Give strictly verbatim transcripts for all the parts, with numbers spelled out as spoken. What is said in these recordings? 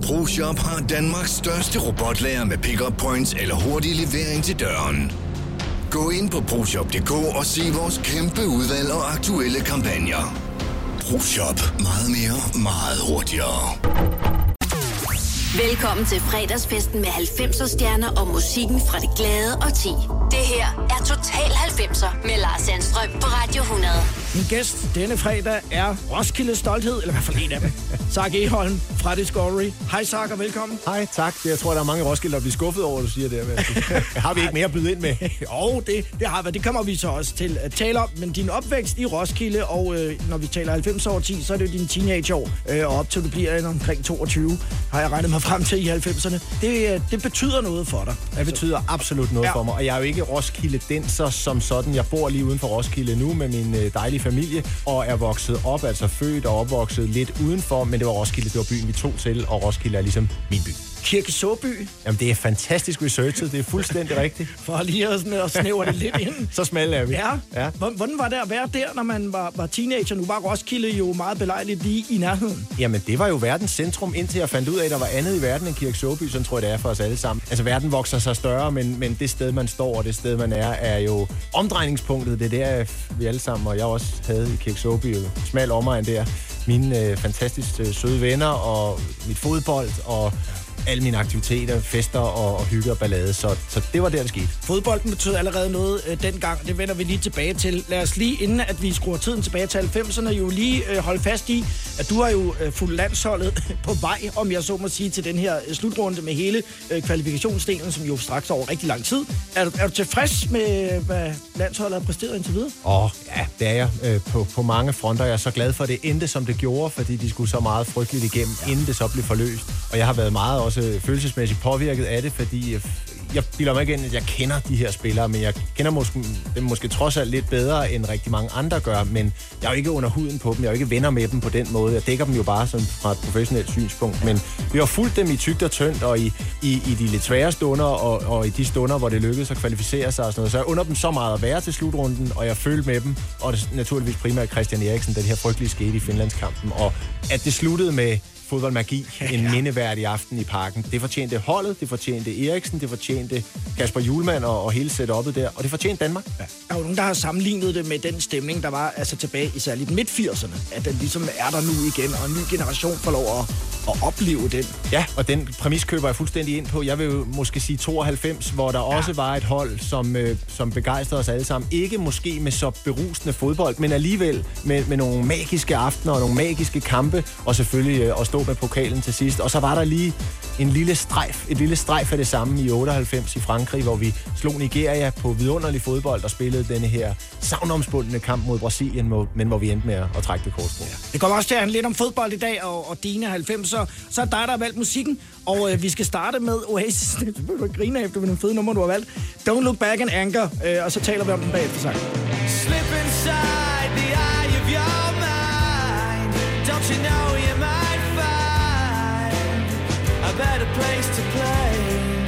ProShop har Danmarks største robotlager med pick-up points eller hurtig levering til døren. Gå ind på proshop punktum d k og se vores kæmpe udvalg og aktuelle kampagner. ProShop. Meget mere, meget hurtigere. Velkommen til fredagsfesten med halvfemser stjerner og musikken fra det glade og ti. Det her er Total halvfemser med Lars Sandstrøm på Radio hundrede. Min gæst denne fredag er Roskildes stolthed, eller i hvert fald en af dem. Zach Egholm fra Discovery. Hej Zach og velkommen. Hej, tak. Jeg tror, der er mange Roskilde, der bliver skuffet over, du siger det. Har vi ikke mere at byde ind med? Jo, det, det har vi. Det kommer vi så også til at tale om. Men din opvækst i Roskilde, og øh, når vi taler halvfems år ti, så er det jo dine teenageår. Øh, og op til du bliver omkring toogtyve, har jeg regnet mig frem til i halvfemserne. Det, det betyder noget for dig. Det betyder absolut noget ja. for mig. Og jeg er jo ikke Roskilde-denser som sådan. Jeg bor lige uden for Roskilde nu med min øh, dejlige familie, og er vokset op, altså født og opvokset lidt udenfor, men det var Roskilde, det var byen, vi tog til, og Roskilde er ligesom min by. Kirke Såby. Jamen, det er fantastisk researchet, det er fuldstændig rigtigt. For lige at, sådan, at snævre det lidt ind. Så smal er vi. Ja. ja. Hvordan var det at være der, når man var, var teenager? Nu var Roskilde jo meget belejligt lige i nærheden. Jamen, det var jo verdens centrum, indtil jeg fandt ud af, at der var andet i verden end Kirke Såby, sådan tror jeg, det er for os alle sammen. Altså, verden vokser sig større, men, men det sted, man står, og det sted, man er, er jo omdrejningspunktet. Det er der, vi alle sammen, og jeg også havde i Kirke Såby, smal omegn der. Mine øh, fantastisk øh, søde venner, og mit fodbold, og alle mine aktiviteter, fester og, og hygge og ballade, så, så det var der, det skete. Fodbolden betød allerede noget øh, dengang, det vender vi lige tilbage til. Lad os lige, inden at vi skruer tiden tilbage til halvfemserne, jo lige øh, holde fast i, at du har jo øh, fuldt landsholdet på vej, om jeg så må sige, til den her øh, slutrunde med hele øh, kvalifikationsdelen, som jo straks over rigtig lang tid. Er du, er du tilfreds med, hvad landsholdet har præsteret indtil videre? Åh, oh, ja, det er jeg. Øh, på, på mange fronter. Jeg er så glad for, at det endte, som det gjorde, fordi de skulle så meget frygteligt igennem, ja. inden det så blev forløst. Og jeg har været meget også følelsesmæssigt påvirket af det, fordi jeg, jeg bilder mig ikke ind, at jeg kender de her spillere, men jeg kender måske, dem måske trods alt lidt bedre, end rigtig mange andre gør, men jeg er jo ikke under huden på dem, jeg er jo ikke venner med dem på den måde. Jeg dækker dem jo bare sådan fra et professionelt synspunkt, men vi har fulgt dem i tykt og tyndt, og i, i, i de lidt svære stunder, og, og i de stunder, hvor det lykkedes at kvalificere sig og sådan noget. Så jeg under dem så meget at være til slutrunden, og jeg følte med dem, og det naturligvis primært Christian Eriksen, da det her frygtelige skete i Finlandskampen, og at det sluttede med fodboldmagi, en mindeværdig aften i parken. Det fortjente holdet, det fortjente Eriksen, det fortjente Kasper Hjulmand og, og hele setup'et der, og det fortjente Danmark. Ja. Der er jo nogen, der har sammenlignet det med den stemning, der var altså tilbage i særligt midt-firserne, at den ligesom er der nu igen, og en ny generation får lov at, at opleve den. Ja, og den præmis køber jeg fuldstændig ind på. Jeg vil jo måske sige tooghalvfems, hvor der ja. også var et hold, som, øh, som begejstrede os alle sammen. Ikke måske med så berusende fodbold, men alligevel med, med nogle magiske aftener og nogle magiske kampe, og selvfølgelig øh, at stå med pokalen til sidst. Og så var der lige en lille strejf, et lille strejf af det samme i otteoghalvfems i Frankrig, hvor vi slog Nigeria på vidunderlig fodbold og spillede denne her savnomspundne kamp mod Brasilien, men hvor vi endte med at trække det kortstrå. Ja. Det kommer også til at handle lidt om fodbold i dag, og, og dine halvfemser. Så er dig, der har valgt musikken, og øh, vi skal starte med Oasis. Det vil du grine efter med nogle fede numre, du har valgt. Don't Look Back and Anger, øh, og så taler vi om den bagefter sagt. Slip inside the eye of your mind. Don't you know you might find a better place to play.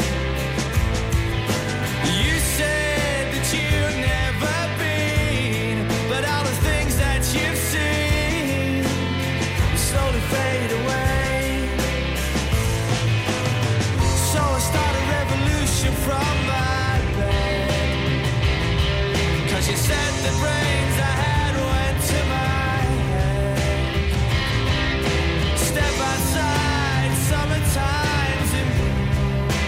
You said that you've never been, but all the things that you've seen slowly fade away. So I start a revolution from my bed, 'cause you said the brains I had went to my head. Step outside, summertime's in bloom.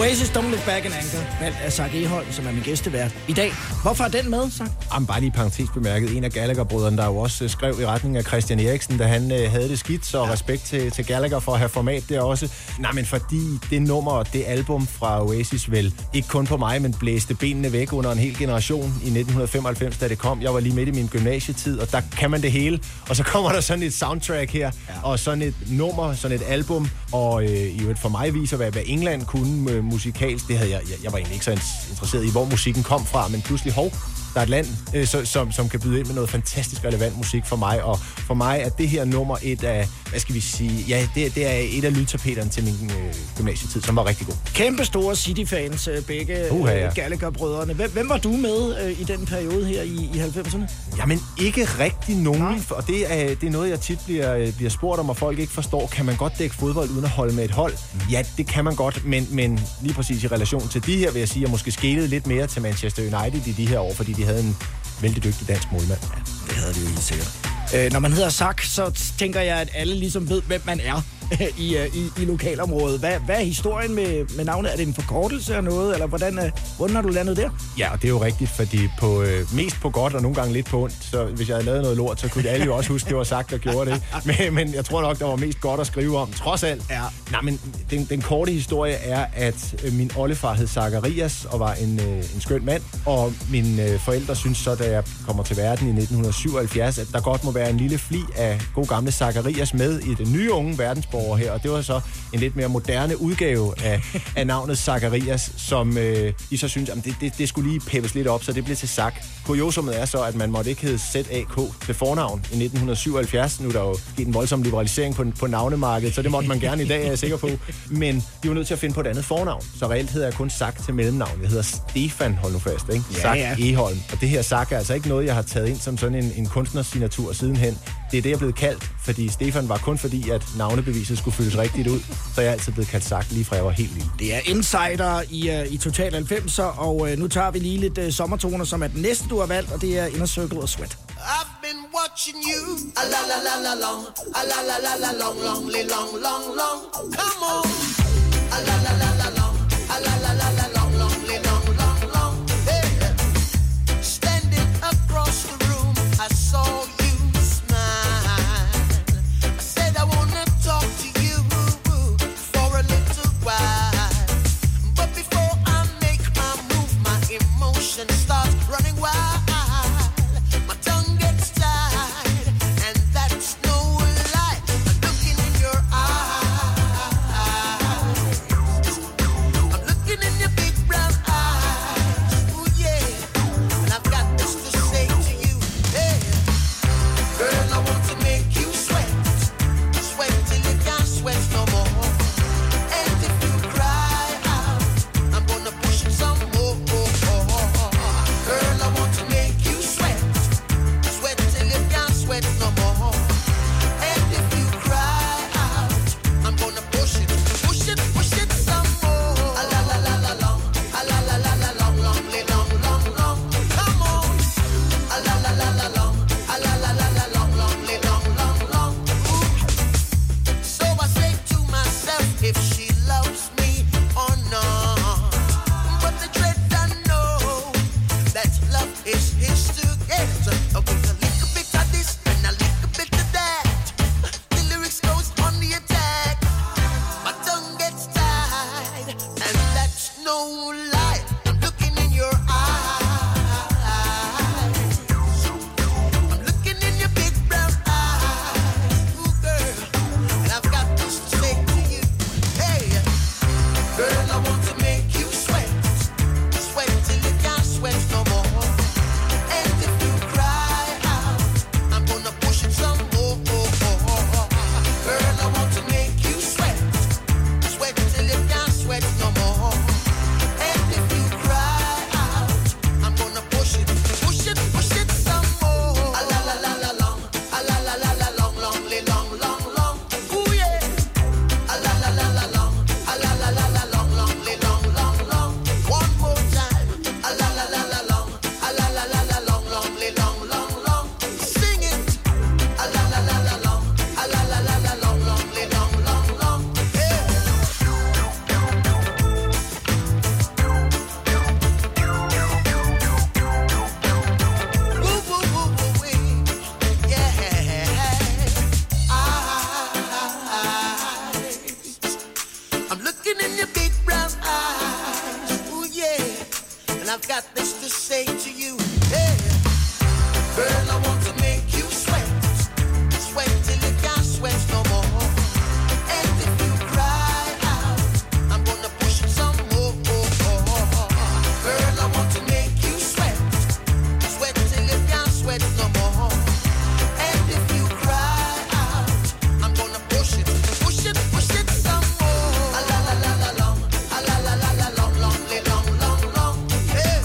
Oasis, Don't Look Back in Anger, valgt af Zach Eholm, som er min gæstevært i dag. Hvorfor er den med, Zach? Jamen, bare lige parentes bemærket. En af Gallagher-brødrene, der jo også uh, skrev i retning af Christian Eriksen, da han uh, havde det skidt, så ja. respekt til, til Gallagher for at have format der også. Nej, men fordi det nummer og det album fra Oasis vel ikke kun på mig, men blæste benene væk under en hel generation i nitten femoghalvfems, da det kom. Jeg var lige midt i min gymnasietid, og der kan man det hele. Og så kommer der sådan et soundtrack her, ja. og sådan et nummer, sådan et album, og øh, i øvrigt for mig viser, hvad, hvad England kunne øh, musikalsk. Det havde jeg, jeg, jeg var egentlig ikke så interesseret i, hvor musikken kom fra, men pludselig, hov, der er et land, øh, så, som, som kan byde ind med noget fantastisk relevant musik for mig, og for mig er det her nummer et af, hvad skal vi sige, ja, det, det er et af lydtapeterne til min øh, gymnasietid, som var rigtig god. Kæmpe store City-fans, begge uh, ja. øh, Gallagher-brødrene. Hvem, hvem var du med øh, i den periode her i, i halvfemserne? Jamen, ikke rigtig nogen, Nej. og det er, det er noget, jeg tit bliver, bliver spurgt om, og folk ikke forstår. Kan man godt dække fodbold uden at holde med et hold? Mm. Ja, det kan man godt, men, men lige præcis i relation til de her, vil jeg sige, at jeg måske skelede lidt mere til Manchester United i de her år, fordi de havde en vældig dygtig dansk målmand. Ja, det havde de jo helt sikkert. Øh, når man hedder Zach, så tænker jeg, at alle ligesom ved, hvem man er i, i, i lokalområdet. Hvad, hvad er historien med, med navnet? Er det en forkortelse af noget, eller hvordan, hvordan har du landet der? Ja, og det er jo rigtigt, fordi på, øh, mest på godt og nogle gange lidt på ondt, så hvis jeg havde lavet noget lort, så kunne alle jo også huske, det var Zach, der gjorde det. Men, men jeg tror nok, der var mest godt at skrive om, trods alt. Ja. Nej, men den, den korte historie er, at øh, min oldefar hed Zacharias og var en, øh, en skøn mand, og mine øh, forældre synes så, da jeg kommer til verden i nitten syvoghalvfjerds, at der godt må være en lille fli af god gamle Zacharias med i den nye unge verdensborger her, og det var så en lidt mere moderne udgave af, af navnet Zacharias, som øh, I så synes, at det, det, det skulle lige peppes lidt op, så det blev til Zach. Kuriosummet er så, at man måtte ikke hedde Z A K til fornavn i nitten syvoghalvfjerds. Nu er der jo sket en voldsom liberalisering på, på navnemarkedet, så det måtte man gerne i dag, er jeg sikker på. Men de var nødt til at finde på et andet fornavn, så reelt hedder jeg kun Zach til mellemnavn. Jeg hedder Stefan, hold nu fast, ikke? Ja, Zach ja. Eholm. Og det her Zach er altså ikke noget, jeg har taget ind som sådan en, en kunstnersignatur sidenhen. Det er det, jeg er blevet kaldt, fordi Stefan var kun fordi, at navnebeviset skulle fyldes rigtigt ud, så jeg er altid blevet kaldt Zach lige fra jeg var helt lille. Det er Insider i, uh, i Total halvfemser, og uh, nu tager vi lige lidt uh, sommertoner, som er den næste, du har valgt, og det er Inner Circle og Sweat. I've been watching you, a la la la la long, a la la la la long, long, long, long, long. Come on, a la la la la long, a la la la la long, long, long, long, long. Hey, standing across the room, I saw you smile. I said I wanna talk to you for a little while, but before I make my move, my emotions start running wild. And I've got this to say to you. Hey, girl, I want to make you sweat. Sweat till you can't sweat no more. And if you cry out, I'm gonna push it some more. Girl, I want to make you sweat. Sweat till you can't sweat no more. And if you cry out, I'm gonna push it, push it, push it some more. A la la la la long, a la la la la long, long, long, long, long. Hey,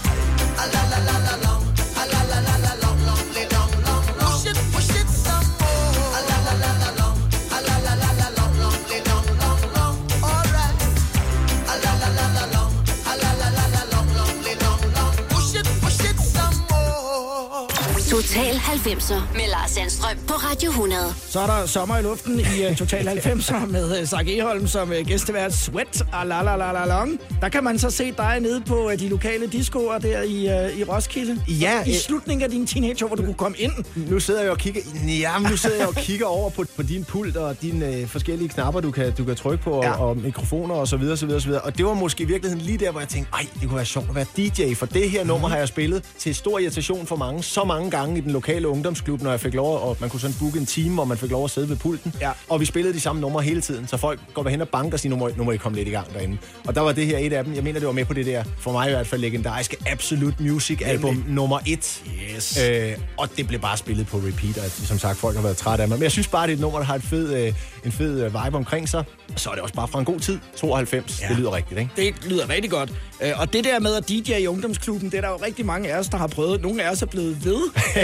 a la la la la long, a la la la la long, long, long, long, long. Push it, push it some more. A la la la la long, a la la la la long, long, long, long, long. All right. A la la la la long, a la la la la long, long, long, long. Push it, push it some more. Total halvfemser med Lars Sandstrøm på Radio hundrede. Så er der sommer i luften i uh, Total halvfemser med uh, Zach Eholm som uh, gæstevært. Sweat, ah, la la la la long. Der kan man så se dig nede på uh, de lokale discoer der i, uh, i Roskilde. Ja, I øh, slutningen af din teenageår, hvor du kunne komme ind. Nu sidder jeg og kigger, ja, nu sidder jeg og kigger over på, på din pult og dine øh, forskellige knapper, du kan, du kan trykke på, Ja. og, og mikrofoner og så videre, så videre, så videre. Og det var måske i virkeligheden lige der, hvor jeg tænkte, ej, det kunne være sjovt at være D J, for det her nummer har jeg spillet til stor irritation for mange, så mange gange i den lokale ungdomsklub, når jeg fik lov, og man kunne sådan booke en time, og man fik lov at sidde ved pulten. Ja. Og vi spillede de samme numre hele tiden, så folk går hen og banker og siger, nu må, nu må I komme lidt i gang derinde. Og der var det her et af dem, jeg mener, det var med på det der, for mig i hvert fald legendariske Absolute Music album nummer et. Yes. Øh, og det blev bare spillet på repeat, og som sagt, folk har været trætte af mig. Men jeg synes bare, det er et nummer, der har et fed, øh, en fed øh, vibe omkring sig. Så er det også bare fra en god tid. tooghalvfems, ja. Det lyder rigtigt, ikke? Det lyder rigtig godt. Øh, Og det der med at D J i ungdomsklubben, det er der jo rigtig mange af os, der har prøvet. Nogle af os er blevet ved.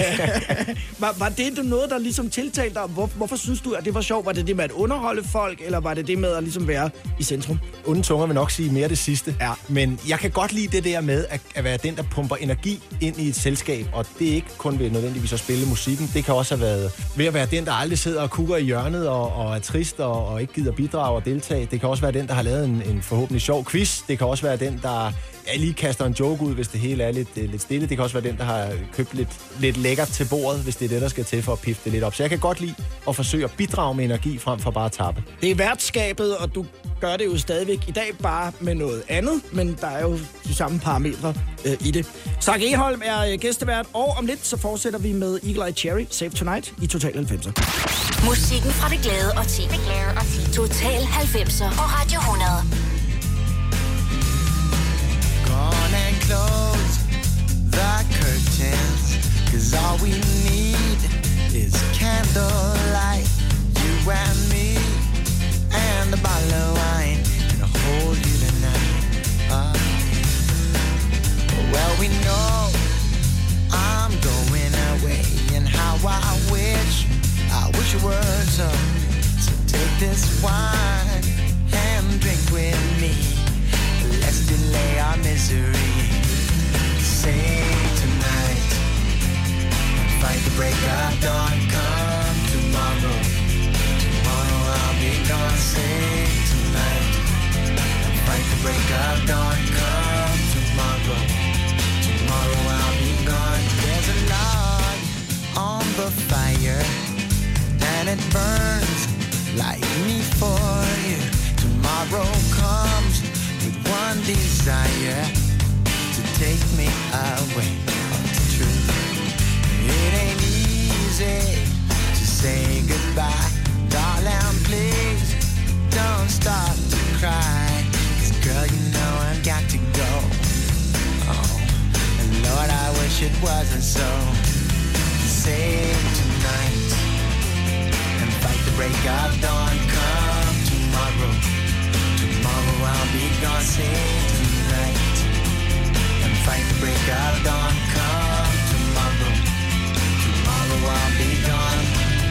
var, var det noget, der ligesom tiltalte dig? Hvor, hvorfor synes du, at det var sjovt? Var det det med at underholde folk, eller var det det med at ligesom være i centrum? Onde tunger vil nok sige mere det sidste. Ja. Men jeg kan godt lide det der med at, at være den, der pumper energi ind i et selskab. Og det er ikke kun ved nødvendigvis at spille musikken. Det kan også have været ved at være den, der aldrig sidder og kukker i hjørnet og, og er trist og, og ikke gider bidrage og deltage. Det kan også være den, der har lavet en, en forhåbentlig sjov quiz. Det kan også være den, der ja, lige kaster en joke ud, hvis det hele er lidt, lidt stille. Det kan også være den, der har købt lidt, lidt lækkert til bordet, hvis det er det, der skal til for at pifte det lidt op. Så jeg kan godt lide at forsøge at bidrage med energi frem for bare at tappe. Det er værtskabet, og du gør det jo stadigvæk i dag bare med noget andet, men der er jo de samme parametre øh, i det. Zach Eholm er øh, gæstevært, og om lidt så fortsætter vi med Eagle Eye Cherry, Save Tonight i Total halvfemser. Musikken fra det glade og ti. Total halvfemser på Radio hundrede. Gone and close the curtains, 'cause all we need is candlelight, you and me, and a bottle of wine, and I'll hold you tonight. Uh, well, we know I'm going away, and how I wish, I wish it were so. So take this wine and drink with me. Let's delay our misery. Save tonight, fight the break of dawn. Come tomorrow, tomorrow I'll be gone. Save tonight, fight the break of dawn. Come tomorrow, tomorrow I'll be gone. There's a log on the fire, and it burns like me for you. Tomorrow comes with one desire, to take me away from the truth. It ain't easy to say goodbye, darling, please don't stop to cry, 'cause girl, you know I've got to go. Oh, and Lord, I wish it wasn't so. Save tonight and fight the break of dawn. Come tomorrow, tomorrow I'll be gone. Save tonight and fight the break of dawn. Come tomorrow, tomorrow I'll be gone.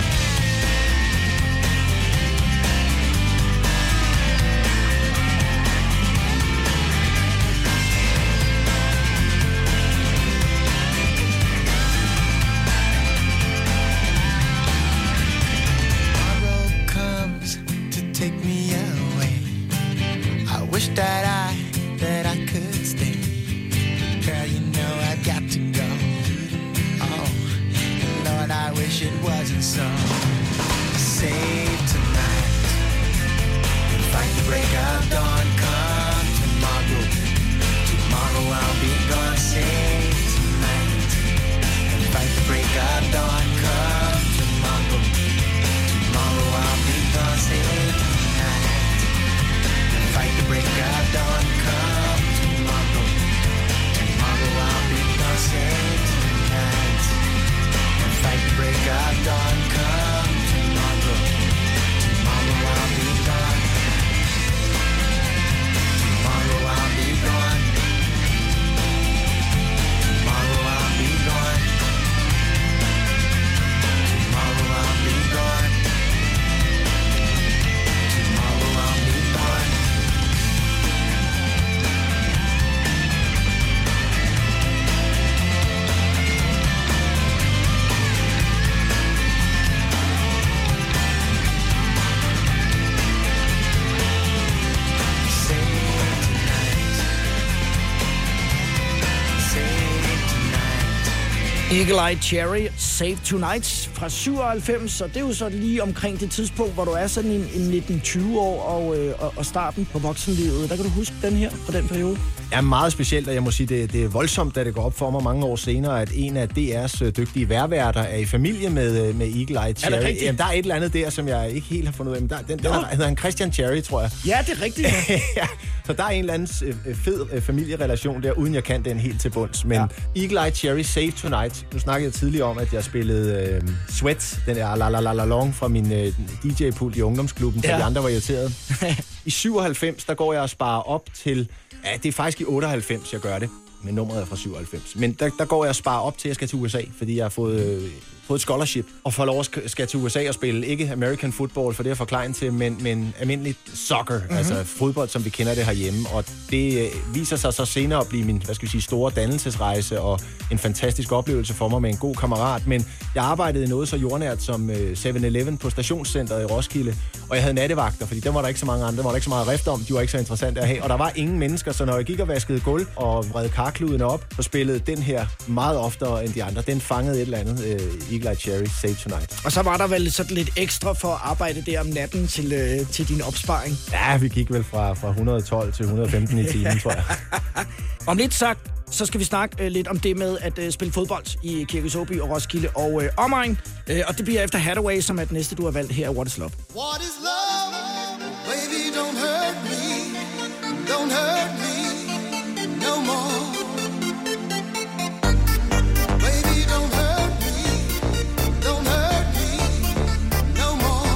Tomorrow comes to take me away. I wish that I, that I could stay. Girl, you know I've got to go. Oh, and Lord, I wish it wasn't so. Save tonight and fight the break of dawn. Come tomorrow, tomorrow I'll be gone, save tonight. And fight the break of dawn, come tomorrow. Tomorrow I'll be gone, save tonight. And fight the break of dawn, come tomorrow. Tomorrow I'll be gone, save tonight. And fight the break of dawn, come tomorrow. Tomorrow I'll be gone. Tomorrow I'll be gone. Tomorrow I'll be gone. Tomorrow I'll be gone. Tomorrow I'll be gone. Eagle Eye Cherry, Save Tonight fra syvoghalvfems, og det er jo så lige omkring det tidspunkt, hvor du er sådan en, en nitten tyve år og, øh, og, og starten på voksenlivet. Der kan du huske den her fra den periode? Ja, meget specielt, og jeg må sige, det, det er voldsomt, da det går op for mig mange år senere, at en af D R's dygtige værværter er i familie med, med Eagle Eye Cherry. Er det rigtigt? Jamen, der er et eller andet der, som jeg ikke helt har fundet ud af. Men der, den, den er, hedder han Christian Cherry, tror jeg. Ja, det er rigtigt. Ja. Ja, så der er en eller anden fed familierelation der, uden jeg kan den helt til bunds. Men ja. Eagle Eye Cherry, Save Tonight. Nu snakkede jeg tidligere om, at jeg spillede øh, Sweat, den der la la la la long fra min øh, D J-pult i ungdomsklubben, så ja. De andre var irriteret. I syvoghalvfems, der går jeg og sparer op til... Ja, det er faktisk i otteoghalvfems, jeg gør det. Men nummeret er fra syvoghalvfems. Men der, der går jeg og sparer op til, at jeg skal til U S A, fordi jeg har fået, øh, fået et scholarship. Og får lov at skal til U S A og spille ikke American football, for det er for klein til, men, men almindelig soccer, mm-hmm. altså fodbold, som vi kender det herhjemme. Og det øh, viser sig så senere at blive min, hvad skal vi sige, store dannelsesrejse og en fantastisk oplevelse for mig med en god kammerat. Men jeg arbejdede i noget så jordnært som øh, syv eleven på stationscenteret i Roskilde, og jeg havde nattevagter, fordi der var der ikke så mange andre, der var der ikke så meget rift om, de var ikke så interessante at have. Og der var ingen mennesker, så når jeg gik og vaskede gulv og vred karkluden op, så spillede den her meget oftere end de andre. Den fangede et eller andet, øh, Eagle Eye Cherry, Save Tonight. Og så var der vel sådan lidt ekstra for at arbejde der om natten til, øh, til din opsparing? Ja, vi gik vel fra, fra et hundrede og tolv til et hundrede og femten i timen, tror jeg. Om lidt sagt, så skal vi snakke øh, lidt om det med at øh, spille fodbold i Kirkens Åby og Roskilde og øh, omegn. Øh, og det bliver efter Hathaway, som er det næste, du har valgt her. What is love? What is love? Baby, don't hurt me. Don't hurt me no more. Baby, don't hurt me. Don't hurt me no more.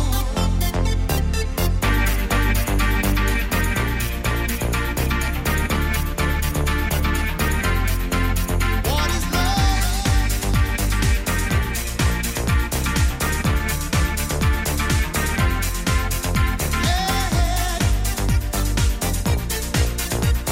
What is love? Yeah.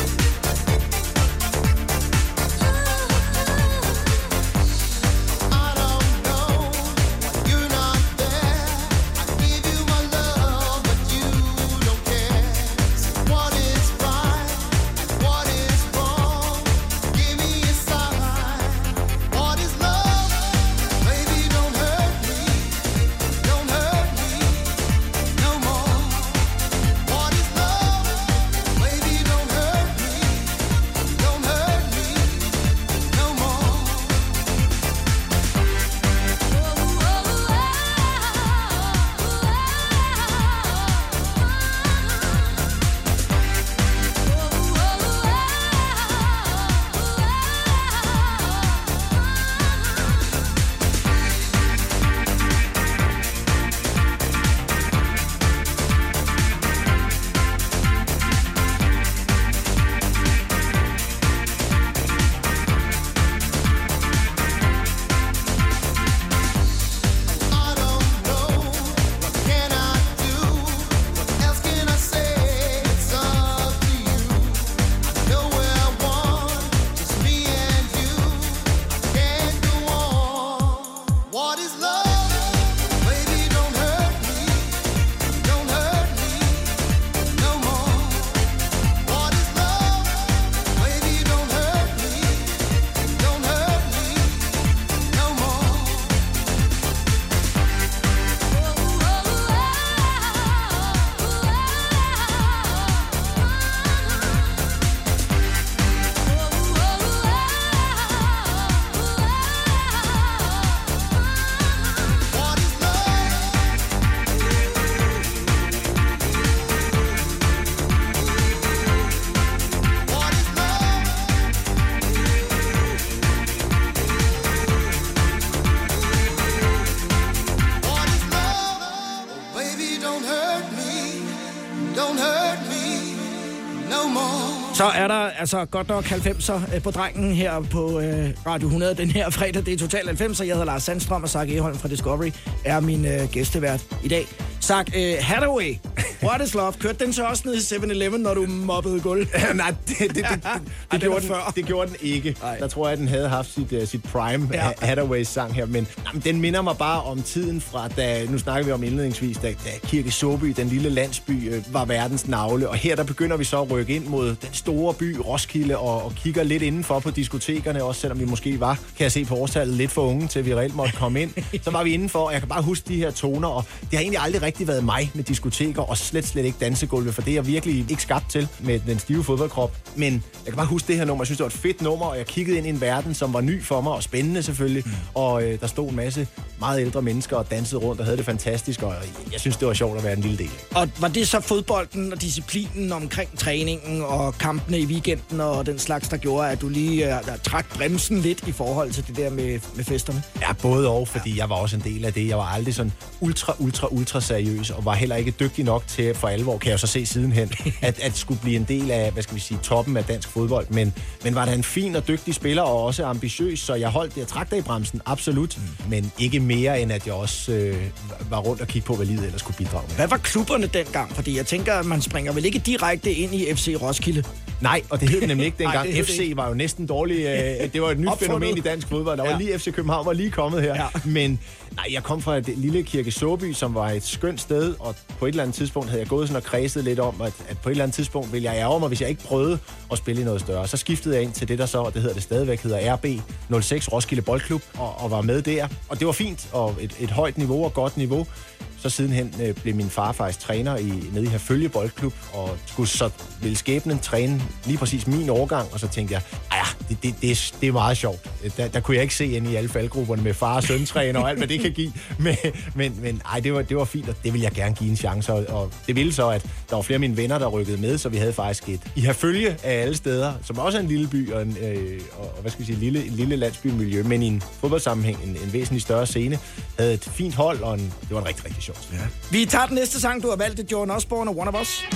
Så er der altså godt nok halvfemser på drengen her på øh, Radio hundrede den her fredag. Det er Total halvfemser. Jeg hedder Lars Sandstrøm, og Zach Eholm fra Discovery er min øh, gæstevært i dag. Zach, øh, Hathaway, What is Love, kørte den så også ned i seven eleven, når du mobbede gulv? Nej, det, det, det, det, det, gjorde den, det gjorde den ikke. Ej. Der tror jeg, at den havde haft sit, uh, sit prime, ja. Hathaways sang her. Men jamen, den minder mig bare om tiden fra, da, nu snakker vi om indledningsvis, da, da Kirke Såby, den lille landsby, øh, var verdens navle. Og her der begynder vi så at rykke ind mod den store by, Roskilde, og, og kigger lidt indenfor på diskotekerne, også selvom vi måske var, kan jeg se på årstallet, lidt for unge, til vi reelt måtte komme ind. Så var vi indenfor, og jeg kan bare huske de her toner, og det har egentlig aldrig rigtig været mig med diskoteker, og slet slet ikke dansegulve, for det er jeg virkelig ikke skabt til med den stive fodboldkrop. Men jeg kan bare huske det her nummer. Jeg synes, det var et fedt nummer, og jeg kiggede ind i en verden, som var ny for mig, og spændende selvfølgelig. Mm. Og øh, der stod en masse meget ældre mennesker og dansede rundt og havde det fantastisk, og jeg synes, det var sjovt at være en lille del. Og var det så fodbolden og disciplinen omkring træningen og kampene i weekenden og den slags, der gjorde, at du lige uh, trak bremsen lidt i forhold til det der med, med festerne? Ja, både og, fordi ja. jeg var også en del af det. Jeg var aldrig sådan ultra, ultra, ultra seriøs, og var heller ikke dygtig nok til for alvor, kan jeg jo så se sidenhen, at, at skulle blive en del af, hvad skal vi sige, toppen af dansk fodbold. Men, men var der en fin og dygtig spiller, og også ambitiøs, så jeg holdt det. Jeg trak der i bremsen, absolut. Mm. Men ikke mere, end at jeg også øh, var rundt og kiggede på, hvad livet ellers kunne bidrage med. Hvad var klubberne dengang? Fordi jeg tænker, at man springer vel ikke direkte ind i F C Roskilde? Nej, og det hed det nemlig ikke dengang. Nej, F C var jo næsten dårlig. Øh, det var et nyt fænomen i dansk fodbold. Der var ja. lige F C København var lige kommet her. Ja. Men nej, jeg kom fra et lille Kirke Såby, som var et skønt sted, og på et eller andet tidspunkt havde jeg gået sådan og kredset lidt om, at, at på et eller andet tidspunkt ville jeg ærge mig, hvis jeg ikke prøvede at spille i noget større. Så skiftede jeg ind til det, der så, og det hedder det stadigvæk, hedder R B nul seks Roskilde Boldklub, og, og var med der. Og det var fint, og et, et højt niveau og godt niveau. Så sidenhen øh, blev min far faktisk træner i, nede i Herfølge Boldklub, og skulle så ville skæbnen træne lige præcis min årgang, og så tænkte jeg, ja, det, det, det, er, det er meget sjovt. Der, der kunne jeg ikke se ind i alle faldgrupperne med far og søntræner og alt, hvad det kan give. Men, men, men ej, det var, det var fint, og det ville jeg gerne give en chance. Og, og det ville så, at der var flere af mine venner, der rykkede med, så vi havde faktisk et i Herfølge af alle steder, som også er en lille by og en, øh, og, hvad skal vi sige, lille, en lille landsbymiljø, men i en fodboldsammenhæng, en, en væsentlig større scene, havde et fint hold, og en, det var en rigtig, rigtig sjovt. Ja. Vi tager den næste sang, du har valgt, det Joan Osborne og One of Us.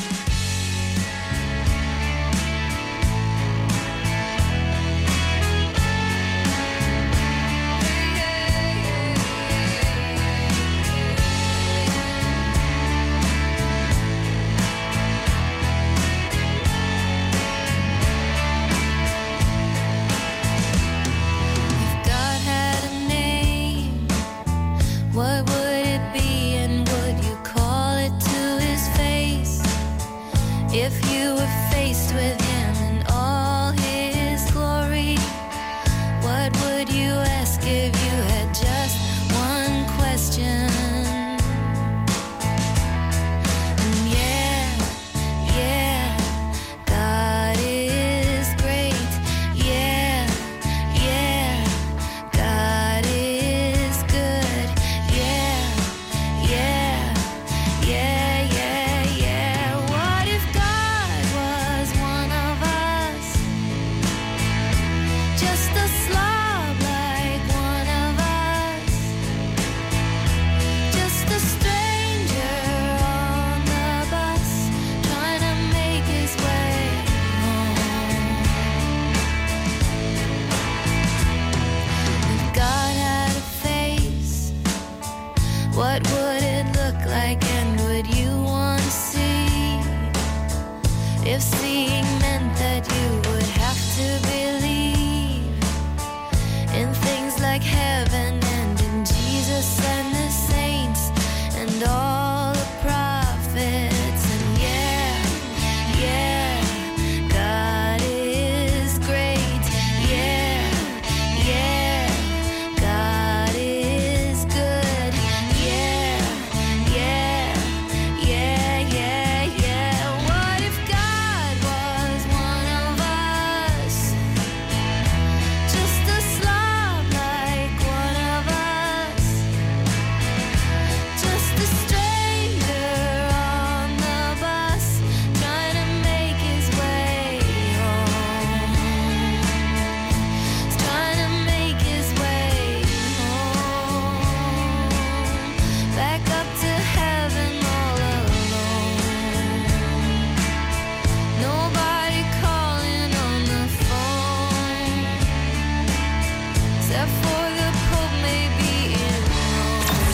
What would it look like, and would you want to see? If seeing meant that you would have to believe.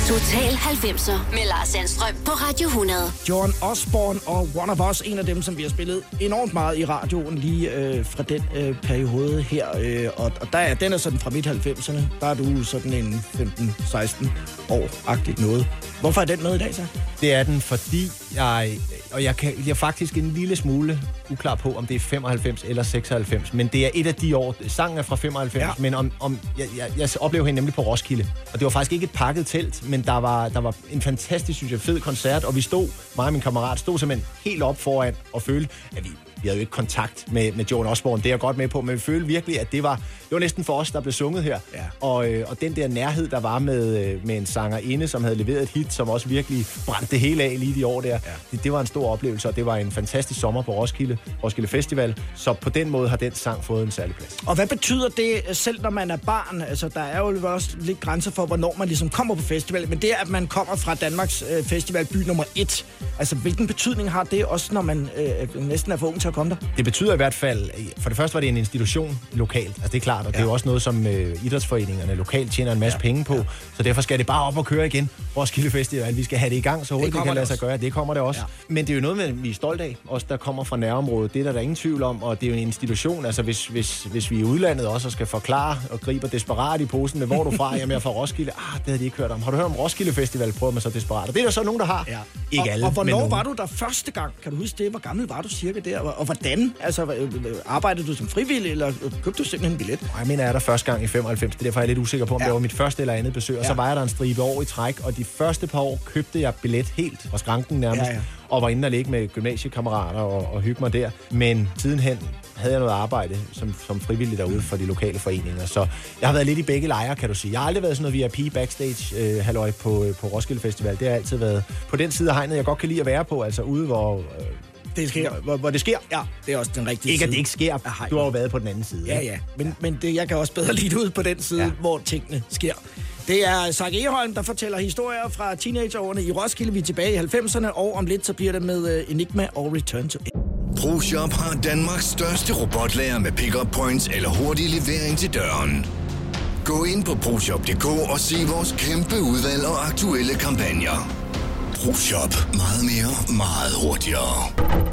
Total halvfemser med Lars Sandstrøm på Radio hundrede. John Osborne og One of Us, en af dem, som vi har spillet enormt meget i radioen lige øh, fra den øh, periode her. Øh, og og der er, den er sådan fra midt halvfemserne. Der er du sådan en femten seksten år-agtigt noget. Hvorfor er den med i dag, så? Det er den, fordi jeg... Og jeg, kan, jeg er faktisk en lille smule uklar på, om det er femoghalvfems eller seksoghalvfems. Men det er et af de år... Sangen er fra femoghalvfems, ja. men om, om, jeg, jeg, jeg oplevede hende nemlig på Roskilde. Og det var faktisk ikke et pakket telt, men der var, der var en fantastisk, synes jeg, fed koncert. Og vi stod, mig og min kammerat, stod simpelthen helt op foran og følte, at vi... Vi havde jo ikke kontakt med, med John Osborne, det er jeg godt med på, men vi følte virkelig, at det var, det var næsten for os, der blev sunget her. Ja. Og, øh, og den der nærhed, der var med, øh, med en sangerinde, som havde leveret et hit, som også virkelig brændte det hele af lige de år der, ja. det, det var en stor oplevelse, og det var en fantastisk sommer på Roskilde, Roskilde Festival, så på den måde har den sang fået en særlig plads. Og hvad betyder det, selv når man er barn? Altså, der er jo også lidt grænser for, hvornår man ligesom kommer på festival, men det er, at man kommer fra Danmarks øh, festivalby nummer et. Altså, hvilken betydning har det også, når man øh, næsten er for ung til at komme der? Det betyder i hvert fald, for det første var det en institution lokalt, altså det er klart, og ja. det er jo også noget, som øh, idrætsforeningerne lokalt tjener en masse ja. penge på, ja. så derfor skal det bare op og køre igen. Roskilde Festival, vi skal have det i gang, så hurtigt det, det kan lade sig gøre. Det kommer det også. Ja. Men det er jo noget, med, vi er stolt af, os der kommer fra nærområdet. Det er der, der er ingen tvivl om, og det er jo en institution. Altså hvis, hvis, hvis vi er i udlandet også og skal forklare og griber desperat i posen med, hvor du fra, jamen jeg er fra Roskilde. Ah, det havde de ikke hørt om. Har du hørt om Roskilde Festival? Prøver man så desperat. Og det er der så nogen, der har. Ja. Ikke og, alle, og hvornår var du der første gang? Kan du huske det? Hvor gammel var du cirka der? Og, og hvordan? Altså, arbejdede du som frivillig, eller købte du simpelthen en billet? Nej, jeg mener, jeg er der første gang i femoghalvfems. Det er derfor, jeg er lidt usikker på, om ja. det var mit første eller andet besøg. Og ja. så var jeg der en stribe år i træk, og de første par år købte jeg billet helt fra skranken nærmest. Ja, ja. Og var inde og ligge med gymnasiekammerater og, og hygge mig der. Men sidenhen havde jeg noget arbejde som, som frivillig derude for de lokale foreninger. Så jeg har været lidt i begge lejre, kan du sige. Jeg har aldrig været sådan noget V I P backstage øh, halløj på, på Roskilde Festival. Det har altid været på den side af hegnet, jeg godt kan lide at være på. Altså ude, hvor... Øh, Det sker. Hvor, hvor det sker? Ja, det er også den rigtige ikke, side. Ikke at det ikke sker. Du har jo været på den anden side. Ja, ja. Men, ja. men det, jeg kan også bedre lide ud på den side, ja. hvor tingene sker. Det er Zach Eholm, der fortæller historier fra teenageårene i Roskilde. Vi er tilbage i halvfemserne, og om lidt så bliver det med Enigma og Return to It. ProShop har Danmarks største robotlager med pick-up points eller hurtig levering til døren. Gå ind på proshop punktum d k og se vores kæmpe udvalg og aktuelle kampagner. ProShop. Meget mere, meget hurtigere.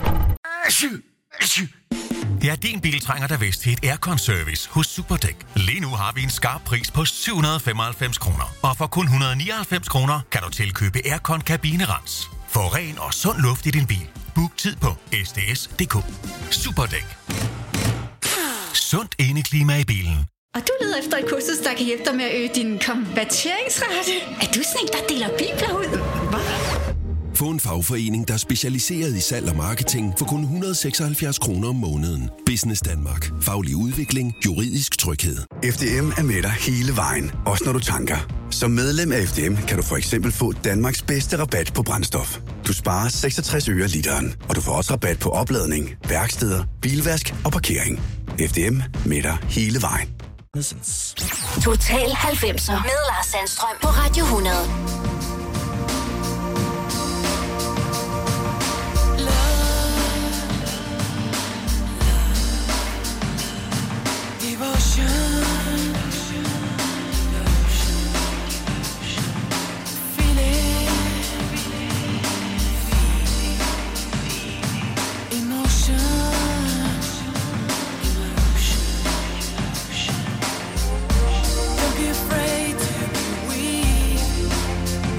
Ja, din bil trænger da vist til et aircon-service hos Superdæk. Lige nu har vi en skarp pris på syv hundrede og femoghalvfems kroner. Og for kun et hundrede og nioghalvfems kroner kan du tilkøbe aircon-kabinerens. Få ren og sund luft i din bil. Book tid på s d s punktum d k. Superdæk. Sundt indeklima i bilen. Og du leder efter et kursus, der kan hjælpe dig med at øge din konverteringsrate. Er du sådan en, der deler bibler ud? Hvad? Få en fagforening, der er specialiseret i salg og marketing for kun et hundrede og seksoghalvfjerds kroner om måneden. Business Danmark. Faglig udvikling. Juridisk tryghed. F D M er med dig hele vejen. Også når du tanker. Som medlem af F D M kan du for eksempel få Danmarks bedste rabat på brændstof. Du sparer seksogtres øre literen. Og du får også rabat på opladning, værksteder, bilvask og parkering. F D M med dig hele vejen. Total halvfemser med Lars Sandstrøm på Radio hundrede. Don't be afraid to be weak.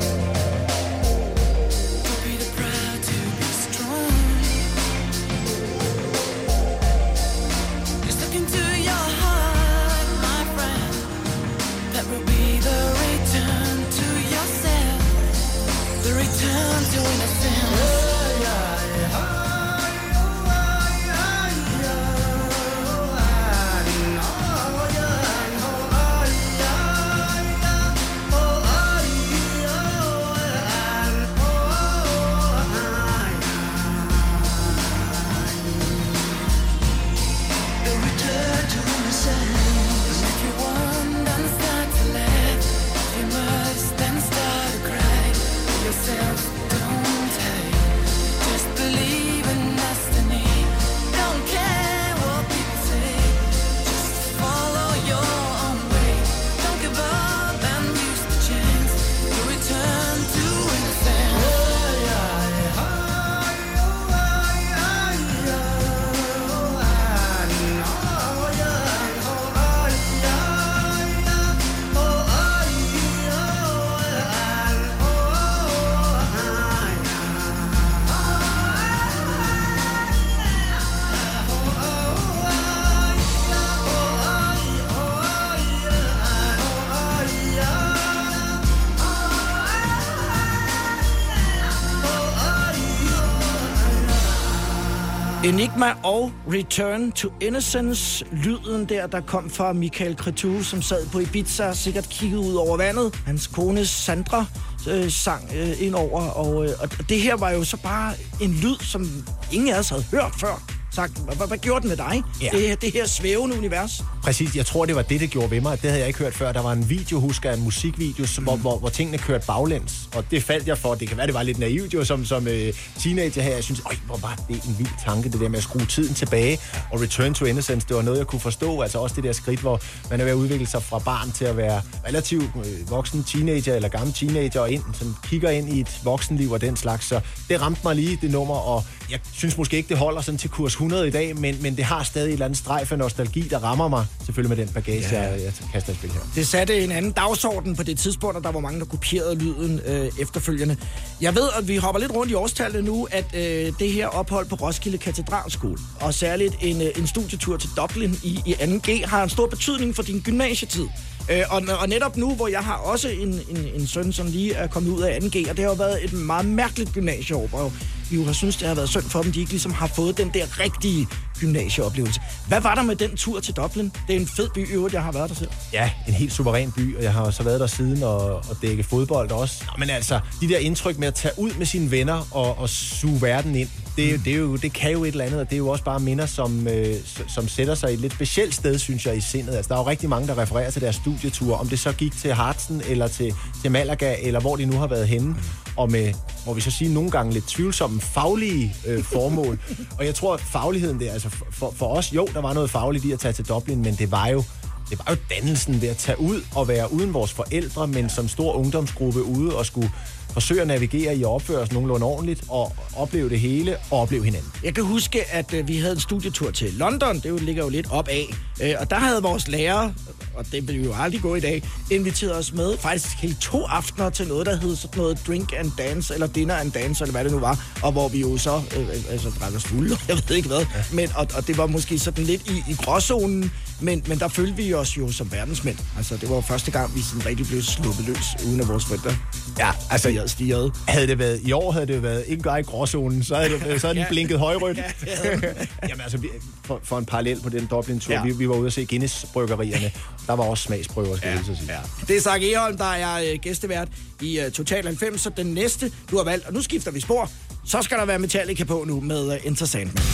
Enigma og Return to Innocence. Lyden der, der kom fra Michael Cretu, som sad på Ibiza og sikkert kiggede ud over vandet. Hans kone Sandra øh, sang øh, ind over, og, øh, og det her var jo så bare en lyd, som ingen af os havde hørt før. Sagt, hvad, hvad gjorde den med dig? Ja. Det, det her svævende univers. Præcis, jeg tror, det var det, det gjorde ved mig. Det havde jeg ikke hørt før. Der var en video, husker jeg, en musikvideo, mm. hvor, hvor, hvor tingene kørte baglæns. Og det faldt jeg for. Det kan være, det var lidt naivt jo, som, som øh, teenager her. Jeg synes, øj, hvor var det en vild tanke, det der med at skrue tiden tilbage. Og Return to Innocence, det var noget, jeg kunne forstå. Altså også det der skridt, hvor man er ved at udvikle sig fra barn til at være relativt øh, voksen teenager eller gammel teenager, og ind, som kigger ind i et voksenliv og den slags. Så det ramte mig lige, det nummer, og jeg synes måske ikke, det holder sådan til kurs hundrede i dag, men, men det har stadig et eller andet strejf af nostalgi, der rammer mig, selvfølgelig med den bagage, ja. jeg, jeg kaster i spil her. Det satte en anden dagsorden på det tidspunkt, og der var mange, der kopierede lyden øh, efterfølgende. Jeg ved, at vi hopper lidt rundt i årstallet nu, at øh, det her ophold på Roskilde Katedralskole, og særligt en, øh, en studietur til Dublin i, i anden G, har en stor betydning for din gymnasietid. Øh, og, og netop nu, hvor jeg har også en, en, en søn, som lige er kommet ud af anden G, og det har jo været et meget mærkeligt gymnasieår, hvor vi jo har synes, det har været synd for dem, de ikke ligesom har fået den der rigtige gymnasieoplevelse. Hvad var der med den tur til Dublin? Det er en fed by i øvrigt, jeg har været der selv. Ja, en helt suveræn by, og jeg har så været der siden og, og dække fodbold også. Nå, men altså, de der indtryk med at tage ud med sine venner og, og suge verden ind, det, det, er jo, det kan jo et eller andet, og det er jo også bare minder, som, øh, som sætter sig i et lidt specielt sted, synes jeg, i sindet. Altså, der er jo rigtig mange, der refererer til deres studieture, om det så gik til Harzen eller til, til Malaga, eller hvor de nu har været henne, og med, hvor vi så siger, nogle gange lidt tvivlsomme faglige øh, formål. Og jeg tror, at fagligheden der, altså for, for os, jo, der var noget fagligt i at tage til Dublin, men det var jo Det var jo dannelsen ved at tage ud og være uden vores forældre, men som stor ungdomsgruppe ude og skulle forsøge at navigere i at opføre os nogenlunde ordentligt og opleve det hele og opleve hinanden. Jeg kan huske, at øh, vi havde en studietur til London. Det jo, ligger jo lidt op af. Øh, og der havde vores lærer, og det vil jo aldrig gå i dag, inviteret os med faktisk hele to aftener til noget, der hed sådan noget drink and dance, eller dinner and dance, eller hvad det nu var. Og hvor vi jo så øh, altså, drak os fulde, jeg ved ikke hvad. Ja. Men, og, og det var måske sådan lidt i, i gråzonen, men, men der følte vi os jo som verdensmænd. Altså, det var jo første gang, vi sådan rigtig blev sluppet løs, uden at vores forældre. Ja, altså, jeg stirrede. Havde det været, i år havde det været ikke engang i gråzonen, så havde, det, så havde den blinket højrødt. Ja, Jamen altså, for, for en parallel på den Dublin-tur, ja. vi, vi var ude at se Guinness-bryggerierne. Der var også smagsprøver, skal ja. jeg så sige. Ja. Det er Zach Egholm, der er gæstevært i uh, Total halvfems, så den næste, du har valgt, og nu skifter vi spor, så skal der være Metallica på nu med uh, Enter Sandman.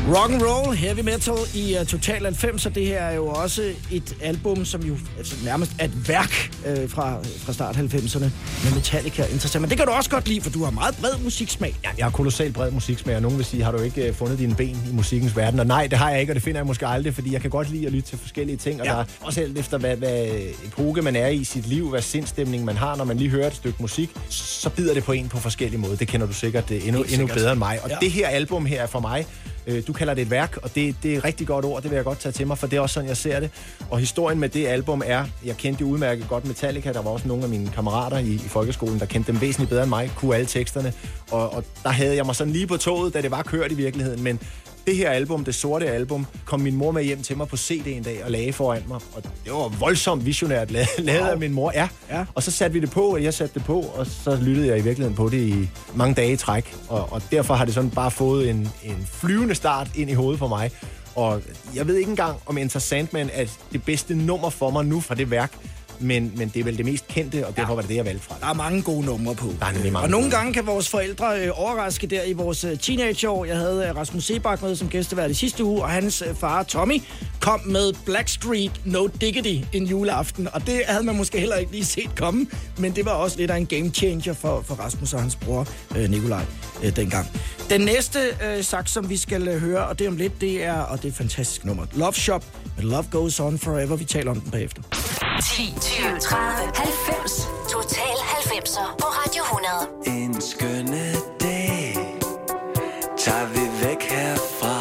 Rock and roll, heavy metal i uh, Total halvfemser. Det her er jo også et album, som jo altså, nærmest er et værk øh, fra, fra start halvfemserne med Metallica. Interessant. Men det kan du også godt lide, for du har meget bred musiksmag. Ja, jeg har kolossalt bred musiksmag, og nogen vil sige, har du ikke uh, fundet dine ben i musikkens verden? Og nej, det har jeg ikke, og det finder jeg måske aldrig, fordi jeg kan godt lide at lytte til forskellige ting. Og ja. Der er også alt efter, hvad, hvad epoke man er i sit liv, hvad sindstemning man har, når man lige hører et stykke musik, så bider det på en på forskellige måder. Det kender du sikkert uh, endnu, endnu bedre end mig. Og ja. Det her album her er for mig, du kalder det et værk, og det, det er et rigtig godt ord, det vil jeg godt tage til mig, for det er også sådan, jeg ser det. Og historien med det album er, jeg kendte jo udmærket godt Metallica, der var også nogle af mine kammerater i, i folkeskolen, der kendte dem væsentligt bedre end mig, kunne alle teksterne, og, og der havde jeg mig sådan lige på toget, da det var kørt i virkeligheden, men det her album, det sorte album, kom min mor med hjem til mig på C D en dag og lagde foran mig, og det var voldsomt visionært lavet, lavet wow. af min mor, ja. ja. Og så satte vi det på, og jeg satte det på, og så lyttede jeg i virkeligheden på det i mange dage i træk, og, og derfor har det sådan bare fået en, en flyvende start ind i hovedet for mig. Og jeg ved ikke engang, om Enter Sandman er det bedste nummer for mig nu fra det værk, Men, men det er vel det mest kendte, og derfor ja. var det det, jeg valgte fra. Der er mange gode numre på. Der er nemlig mange og nogle gode. gange kan vores forældre øh, overraske der i vores øh, teenageår. Jeg havde øh, Rasmus Sebak med som gæstevært i sidste uge, og hans øh, far Tommy kom med Blackstreet No Diggity en juleaften. Og det havde man måske heller ikke lige set komme, men det var også lidt af en game changer for, for Rasmus og hans bror øh, Nikolaj øh, dengang. Den næste øh, saks, som vi skal øh, høre, og det om lidt, det er, og det er et fantastisk nummer, Love Shop med Love Goes On Forever. Vi taler om den bagefter. ti, tyve, tredive, halvfems. Total halvfemser på Radio hundrede. En skønne dag tager vi væk herfra.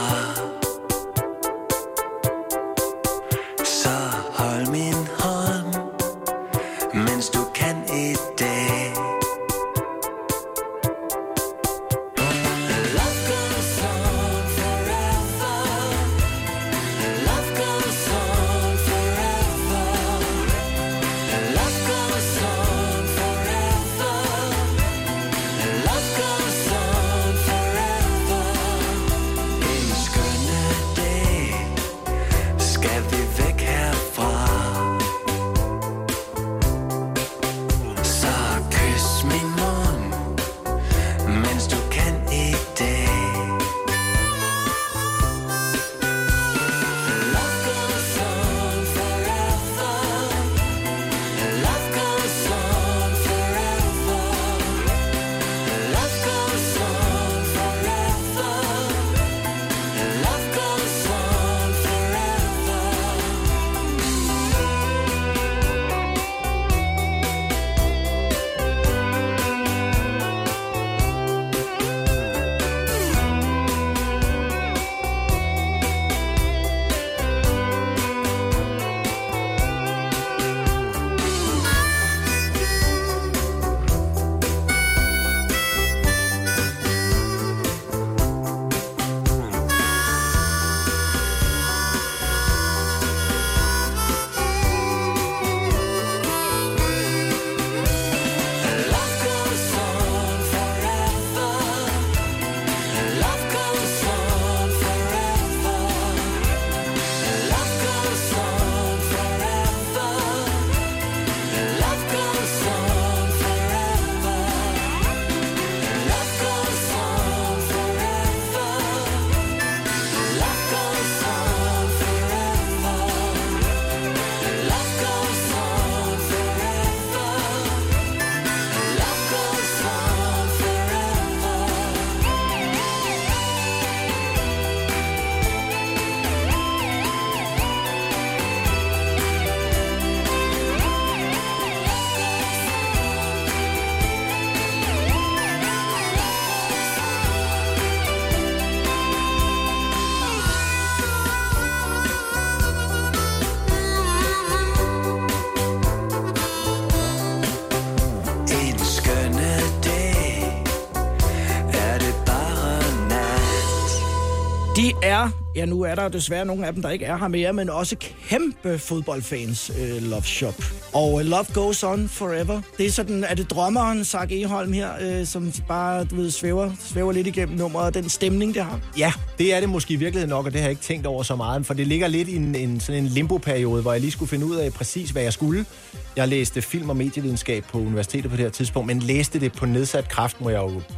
Så hold min hånd, mens du kan i dag. Er, ja nu er der desværre nogle af dem, der ikke er her mere, men også kæmpe fodboldfans, øh, Love Shop. Og uh, Love Goes On Forever. Det er sådan, er det drømmeren, Zach Egholm her, øh, som bare, du ved, svæver, svæver lidt igennem nummeret, og den stemning, det har? Ja, det er det måske i virkeligheden nok, og det har jeg ikke tænkt over så meget, for det ligger lidt i en, en, sådan en limbo-periode, hvor jeg lige skulle finde ud af præcis, hvad jeg skulle. Jeg læste film- og medievidenskab på universitetet på det her tidspunkt, men læste det på nedsat kraft, må jeg jo øh,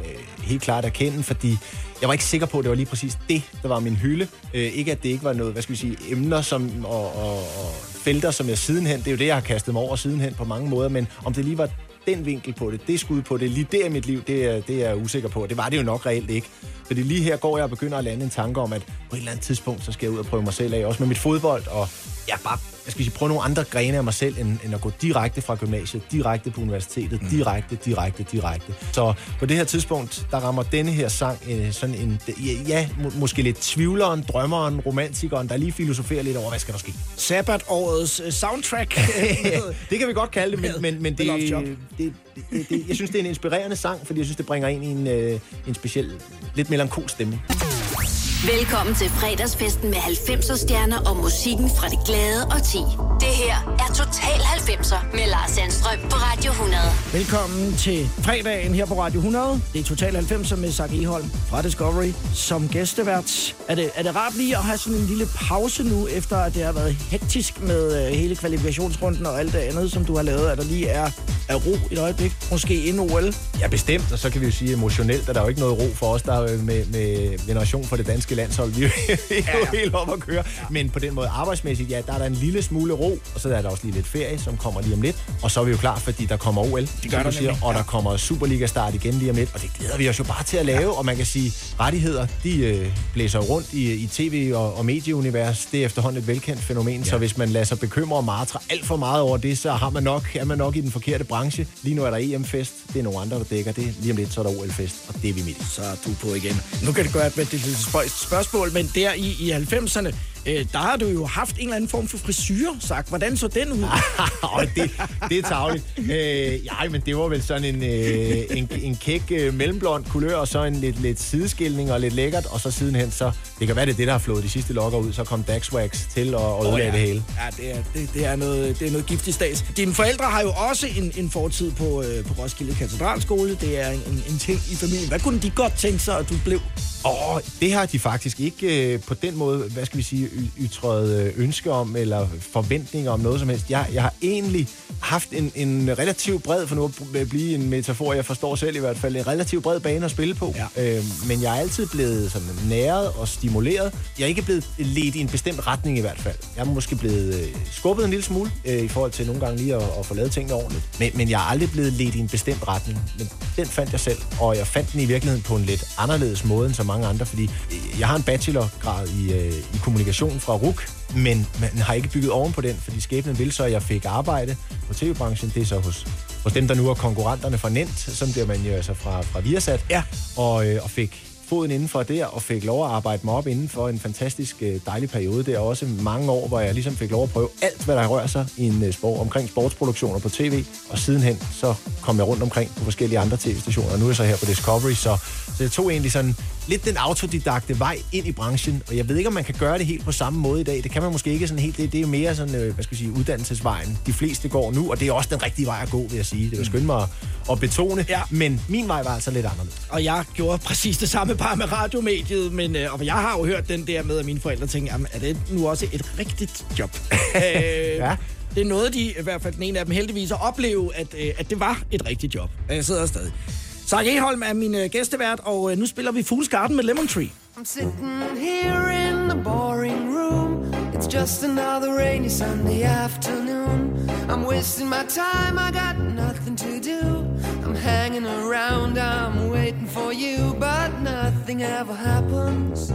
helt klart erkende, fordi jeg var ikke sikker på, at det var lige præcis det, der var min hylde. Øh, ikke at det ikke var noget, hvad skal vi sige, emner som, og, og, og felter, som jeg sidenhen, det er jo det, jeg har kastet mig over sidenhen på mange måder, men om det lige var den vinkel på det, det skud på det, lige der i mit liv, det er, det er jeg usikker på. Det var det jo nok reelt ikke. Fordi lige her går jeg og begynder at lande en tanke om, at på et eller andet tidspunkt, så skal jeg ud og prøve mig selv af, også med mit fodbold, og ja, bare, jeg skal sige, prøve nogle andre grene af mig selv, end, end at gå direkte fra gymnasiet, direkte på universitetet, mm. direkte, direkte, direkte. Så på det her tidspunkt, der rammer denne her sang øh, sådan en, ja, ja må, måske lidt tvivleren, drømmeren, romantikeren, der lige filosoferer lidt over, hvad skal der ske? Sabbat-årets uh, soundtrack. Det kan vi godt kalde det, men, men, men det, det, det, det, det, jeg synes, det er en inspirerende sang, fordi jeg synes, det bringer ind i en, øh, en speciel, lidt melankolsk stemning. Velkommen til fredagsfesten med halvfemser stjerner og musikken fra det glade og ti. Det her er Total halvfemser med Lars Sandstrøm på Radio hundrede. Velkommen til fredagen her på Radio hundrede. Det er Total halvfemser med Zach Egholm fra Discovery som gæstevært. Er det, er det rart lige at have sådan en lille pause nu, efter at det har været hektisk med uh, hele kvalifikationsrunden og alt det andet, som du har lavet, at der lige er, er ro i et øjeblik? Måske inden O L? Ja, bestemt, og så kan vi jo sige emotionelt, at der er jo ikke noget ro for os, der er med, med veneration for det danske landshold. Vi er jo ja, ja. helt op at køre. Ja. Men på den måde arbejdsmæssigt, ja, der er der en lille smule ro, og så er der også lige lidt ferie, som kommer lige om lidt. Og så er vi jo klar, fordi der kommer O L, det gør der siger, og der kommer Superliga-start igen lige om lidt, og det glæder vi os jo bare til at lave. Ja. Og man kan sige, rettigheder, de øh, blæser rundt i, i tv- og, og medieunivers. Det er efterhånden et velkendt fænomen, ja. Så hvis man lader sig bekymre og martre alt for meget over det, så har man nok, er man nok i den forkerte branche. Lige nu er der E M-fest, det er nogle andre, der dækker det. Lige om lidt, så er der O L-fest, og det er vi midt i. Så er du på igen. Nu kan det gøre, at det er et spøjst spørgsmål, men der i, i halvfemserne, øh, der har du jo haft en eller anden form for frisyr, sagt. Hvordan så den ud? det, det er tarveligt. Øh, ja, men det var vel sådan en, øh, en, en kæk øh, mellemblond kulør, og så en lidt, lidt sideskilning og lidt lækkert, og så sidenhen, så det kan være, det er det, der har flået de sidste lokker ud, så kom Daxwax til og, og ødelagde oh, ja. det hele. Ja, det er, det, det er noget, det er noget giftig stads. Dine forældre har jo også en, en fortid på, øh, på Roskilde Katedralskole. Det er en, en ting i familien. Hvad kunne de godt tænke sig, at du blev? Åh, oh, det har de faktisk ikke øh, på den måde, hvad skal vi sige, ytret øh, ønske om, eller forventninger om noget som helst. Jeg, jeg har egentlig haft en, en relativt bred, for nu at blive en metafor, jeg forstår selv i hvert fald, en relativt bred bane at spille på. Ja. Øh, men jeg er altid blevet sådan næret og stimuleret. Jeg er ikke blevet ledt i en bestemt retning i hvert fald. Jeg er måske blevet øh, skubbet en lille smule, øh, i forhold til nogle gange lige at, at få lavet tingene ordentligt. Men, men jeg er aldrig blevet ledt i en bestemt retning. Men den fandt jeg selv, og jeg fandt den i virkeligheden på en lidt anderledes måde end så mange andre, fordi jeg har en bachelorgrad i, øh, i kommunikation fra R U C, men man har ikke bygget oven på den, fordi skæbnen vil så, at jeg fik arbejde på tv-branchen. Det er så hos, hos dem, der nu er konkurrenterne fra Nent, som bliver man jo altså fra, fra Viasat, ja. og, øh, og fik foden indenfor der, og fik lov at arbejde mig op inden for en fantastisk øh, dejlig periode. Det er også mange år, hvor jeg ligesom fik lov at prøve alt, hvad der rører sig i en øh, sport, omkring sportsproduktioner på tv, og sidenhen så kom jeg rundt omkring på forskellige andre tv-stationer, og nu er jeg så her på Discovery, så, så jeg tog egentlig sådan lidt den autodidakte vej ind i branchen, og jeg ved ikke, om man kan gøre det helt på samme måde i dag. Det kan man måske ikke sådan helt. Det, det er jo mere sådan, øh, hvad skal jeg sige, uddannelsesvejen. De fleste går nu, og det er også den rigtige vej at gå, vil jeg sige. Det vil skynde mig at betone, ja. Men min vej var altså lidt anderledes. Og jeg gjorde præcis det samme bare med radiomediet, men øh, og jeg har jo hørt den der med, at mine forældre tænker, jamen, er det nu også et rigtigt job? øh, ja. Det er noget, de, i hvert fald den ene af dem heldigvis, at opleve, at, øh, at det var et rigtigt job. Jeg sidder stadig. Zach Egholm er min øh, gæstevært, og øh, nu spiller vi Fool's Garden med Lemon Tree. I'm sitting here in the boring room. It's just another rainy Sunday afternoon. I'm wasting my time, I got nothing to do. I'm hanging around, I'm waiting for you, but nothing ever happens.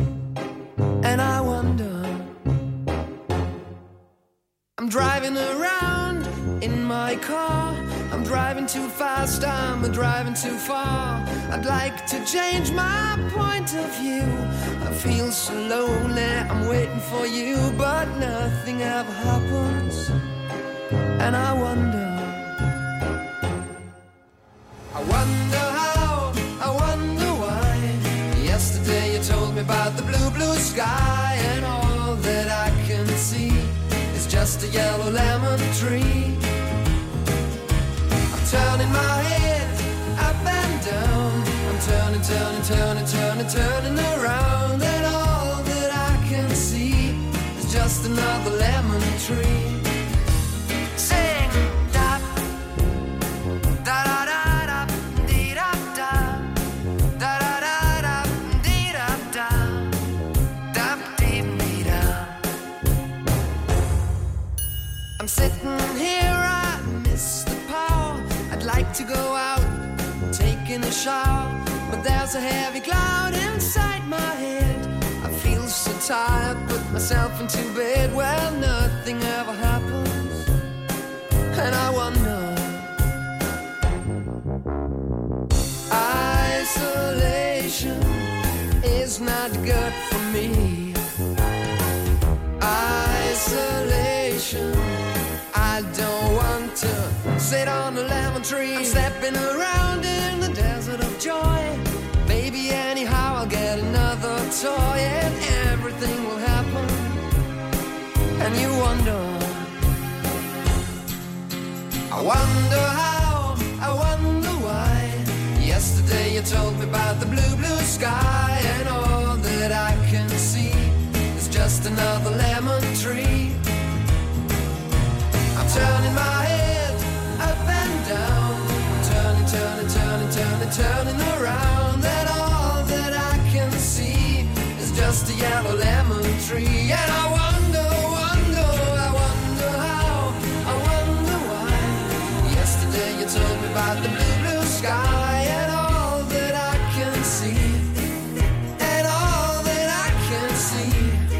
And I wonder, I'm driving around in my car. I'm driving too fast, I'm driving too far. I'd like to change my point of view. I feel so lonely, I'm waiting for you, but nothing ever happens. And I wonder, I wonder how, I wonder why. Yesterday you told me about the blue, blue sky, and all that I can see is just a yellow lemon tree. Turning my head up and down. I'm turning, turning, turning, turning, turning around. And all that I can see is just another lemon tree. Sing da da da da da dee da da da da like to go out, taking a shower, but there's a heavy cloud inside my head. I feel so tired, put myself into bed where nothing ever happens, and I wonder. Isolation is not good for me. Isolation, I don't want to sit on a lemon tree. I'm stepping around in the desert of joy. Maybe anyhow I'll get another toy and everything will happen. And you wonder, I wonder how, I wonder why. Yesterday you told me about the blue, blue sky, and all that I can see is just another lemon tree. I'm turning my head up and down, turning, turning, turning, turning, turning around, and all that I can see is just a yellow lemon tree. And I wonder, wonder, I wonder how, I wonder why. Yesterday you told me about the blue, blue sky, and all that I can see, and all that I can see,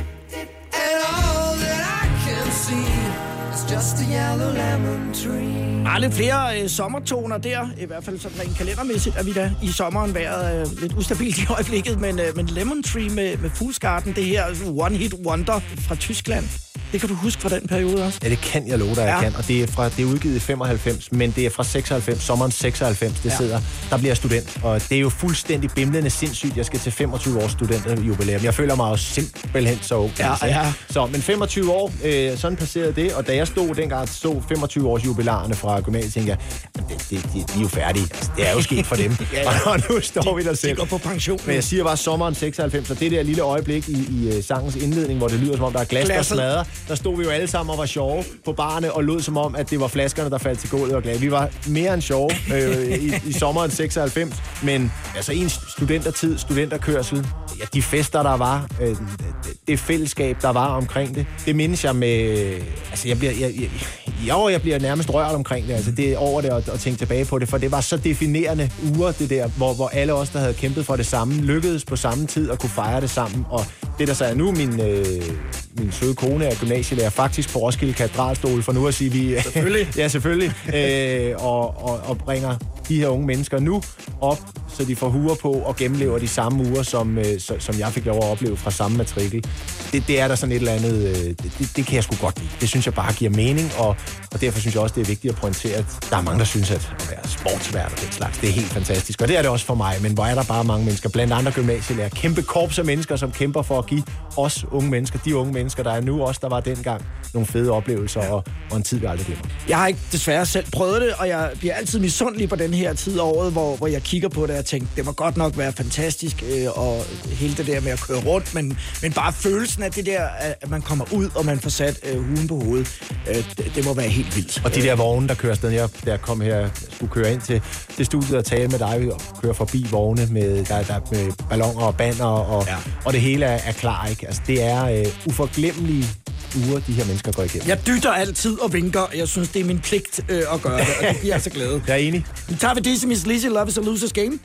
and all that I can see is just a yellow lemon tree. Der er lidt flere øh, sommertoner der, i hvert fald sådan rent kalendermæssigt, er vi da i sommeren været øh, lidt ustabilt i øjeblikket, men, øh, men Lemon Tree med, med Fuglsgarten, det her One Hit Wonder fra Tyskland, det kan du huske fra den periode også? Ja, det kan jeg love dig, jeg ja. kan, og det er, fra, det er udgivet i femoghalvfems, men det er fra seksoghalvfems, sommeren seksoghalvfems, det ja. sidder, der bliver jeg student, og det er jo fuldstændig bimlende sindssygt, jeg skal til femogtyve års studenterjubilæum. Jeg føler mig jo simpelthen så ung. Ja, ja. Så, men femogtyve år, øh, sådan passerede det, og da jeg stod dengang, så femogtyve års jubilarerne fra gymnasiet, tænkte jeg, det, det, de, de er jo færdige. Altså, det er jo sket for dem. ja, ja. Og nu står de, vi der selv. De går på pension. Men jeg siger bare sommeren seksoghalvfems, og det der lille øjeblik i, i sangens indledning, hvor det lyder som om, der er glas, der smadrer, der stod vi jo alle sammen og var sjove på barne, og lød som om, at det var flaskerne, der faldt til gulvet og glas. Vi var mere end sjove øh, i, i sommeren seksoghalvfems, men altså en studentertid, studenterkørsel, ja, de fester, der var, øh, det, det fællesskab, der var omkring det, det mindes jeg med, altså jeg bliver, jeg, jeg, jeg, jeg bliver nærmest rørt omkring det, altså det er over det at, at tænke tilbage på det, for det var så definerende uger, det der, hvor, hvor alle os, der havde kæmpet for det samme, lykkedes på samme tid og kunne fejre det sammen, og det der så er nu, min, øh, min søde kone er gymnasielærer, faktisk på Roskilde Katedralstol, for nu at sige, vi... Selvfølgelig. ja, selvfølgelig. Øh, og, og, og bringer de her unge mennesker nu op, så de får huer på og gennemlever de samme uger, som, øh, så, som jeg fik lov at opleve fra samme matrikel. Det, det er der sådan et eller andet... Øh, det, det kan jeg sgu godt lide. Det synes jeg bare giver mening, og, og derfor synes jeg også, det er vigtigt at pointere, at der er mange, der synes, at at være sportsvært og den slags, det er helt fantastisk. Og det er det også for mig, men hvor er der bare mange mennesker, blandt andre gymnasielærer, kæmpe korps af mennesker, som kæmper for at give os unge mennesker, de unge mennesker, der er nu også, der var dengang, nogle fede oplevelser og, og en tid, vi aldrig glemmer. Jeg har ikke desværre selv prøvet det, og jeg bliver altid misundelig på den her tid af året, hvor, hvor jeg kigger på det og tænker, det må godt nok være fantastisk, øh, og hele det der med at køre rundt, men, men bare følelsen af det der, at man kommer ud, og man får sat øh, huen på hovedet, øh, det, det må være helt vildt. Og de der vogne, der kører afsted, jeg, da jeg kom her, skulle køre ind til, til studiet og tale med dig, og køre forbi vogne med, der, der, med balloner og banner, og, ja. og det hele er, er klar, ikke? Altså, det er øh, uforglemmelige uger, de her mennesker går igennem. Jeg dytter altid og vinker, og jeg synes, det er min pligt øh, at gøre det, og det bliver jeg så glad. Jeg er enig. Nu tager vi Dizzy Miss Lizzy, Love is a Loser's Game.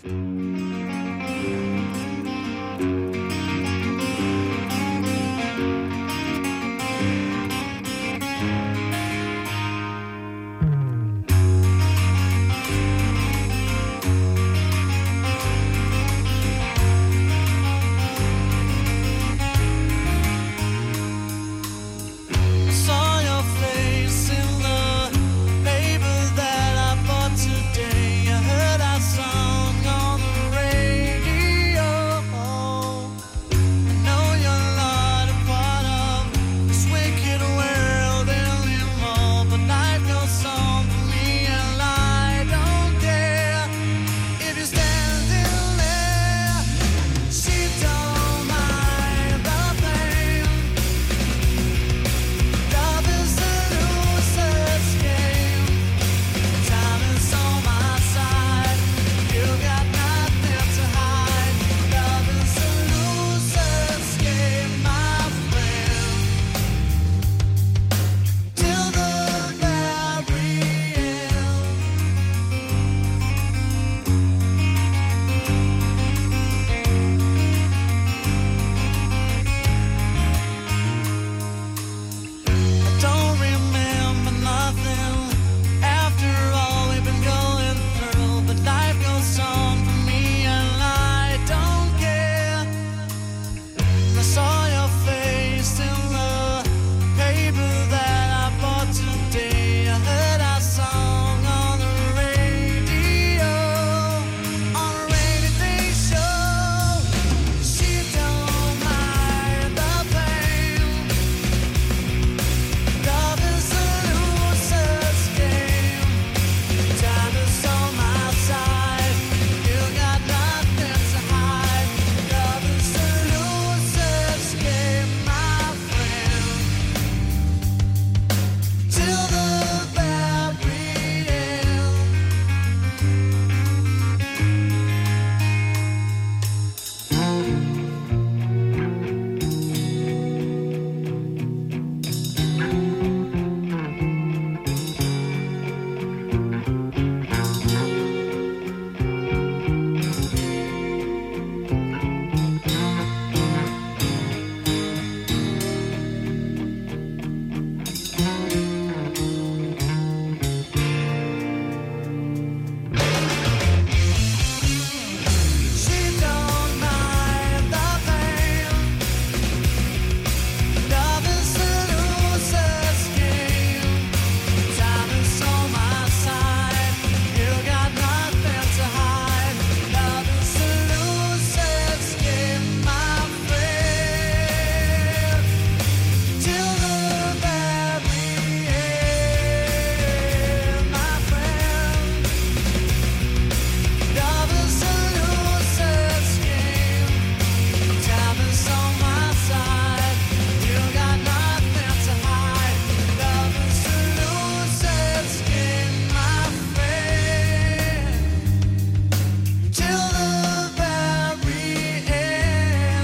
Today I heard our song on the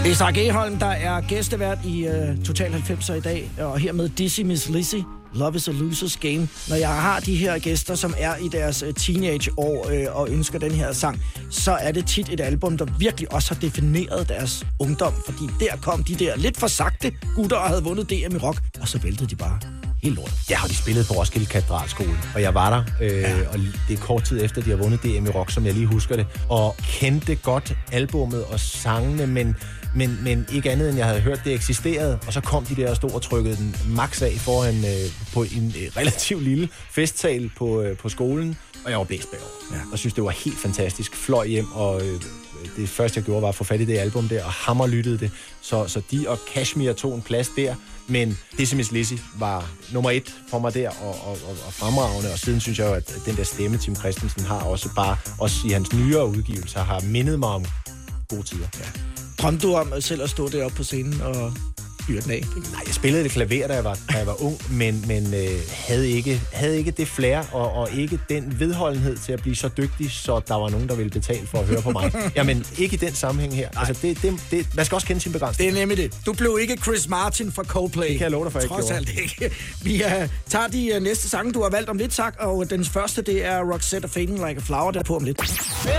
Isak Egholm, der er gæstevært i uh, Total halvfemser i dag, og hermed Dizzy Miss Lizzy. Love is a loser's game. Når jeg har de her gæster, som er i deres uh, teenageår uh, og ønsker den her sang, så er det tit et album, der virkelig også har defineret deres ungdom. Fordi der kom de der lidt for sagte gutter og havde vundet D M i rock, og så væltede de bare helt lort. Ja, og de spillede på Roskilde Katedralskole, og jeg var der, øh, ja. og det er kort tid efter, de har vundet D M i rock, som jeg lige husker det, og kendte godt albummet og sangene, men Men, men ikke andet end jeg havde hørt, det eksisterede. Og så kom de der og stod og trykkede den max af foran øh, på en øh, relativt lille festsal på, øh, på skolen. Og jeg var blæst bagover. Ja. Og synes, det var helt fantastisk. Fløj hjem, og øh, det første, jeg gjorde, var at få fat i det album der, og hammerlyttede det. Så, så de og Kashmir tog en plads der. Men Dizzy Miss Lizzy var nummer et for mig der, og, og, og, og fremragende. Og siden synes jeg jo, at den der stemme, Tim Christensen har også bare, også i hans nyere udgivelser, har mindet mig om gode tider. Ja. Drømte du om selv at stå deroppe på scenen og fyre den af? Nej, jeg spillede det klaver, da jeg var, da jeg var ung, men, men øh, havde, ikke, havde ikke det flair og, og ikke den vedholdenhed til at blive så dygtig, så der var nogen, der ville betale for at høre på mig. Jamen, ikke i den sammenhæng her. Altså, det, det, det, man skal også kende sin begrænsning. Det er nemlig det. Du blev ikke Chris Martin fra Coldplay. Det kan jeg love dig for, Trods alt ikke. Vi uh, tager de uh, næste sange, du har valgt om lidt, tak, og den første, det er Roxette og Fading Like a Flower, der er på om lidt.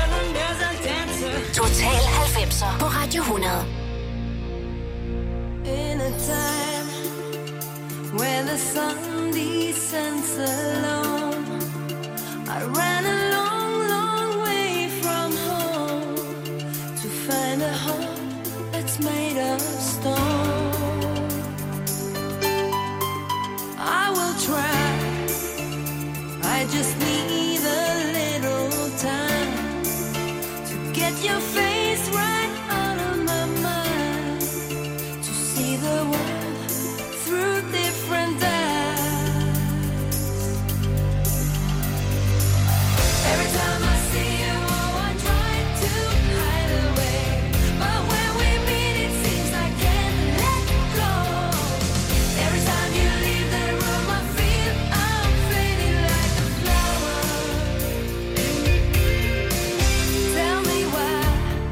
Total halvfemser på Radio hundrede. In a time where the sun descends alone, I ran a long, long way from home to find a home that's made of stone. I will try, I just need a little time to get your face right out of my mind, to see the world through different eyes. Every time I see you, oh, I try to hide away, but when we meet it seems I can't let go. Every time you leave the room I feel I'm fading like a flower. Tell me why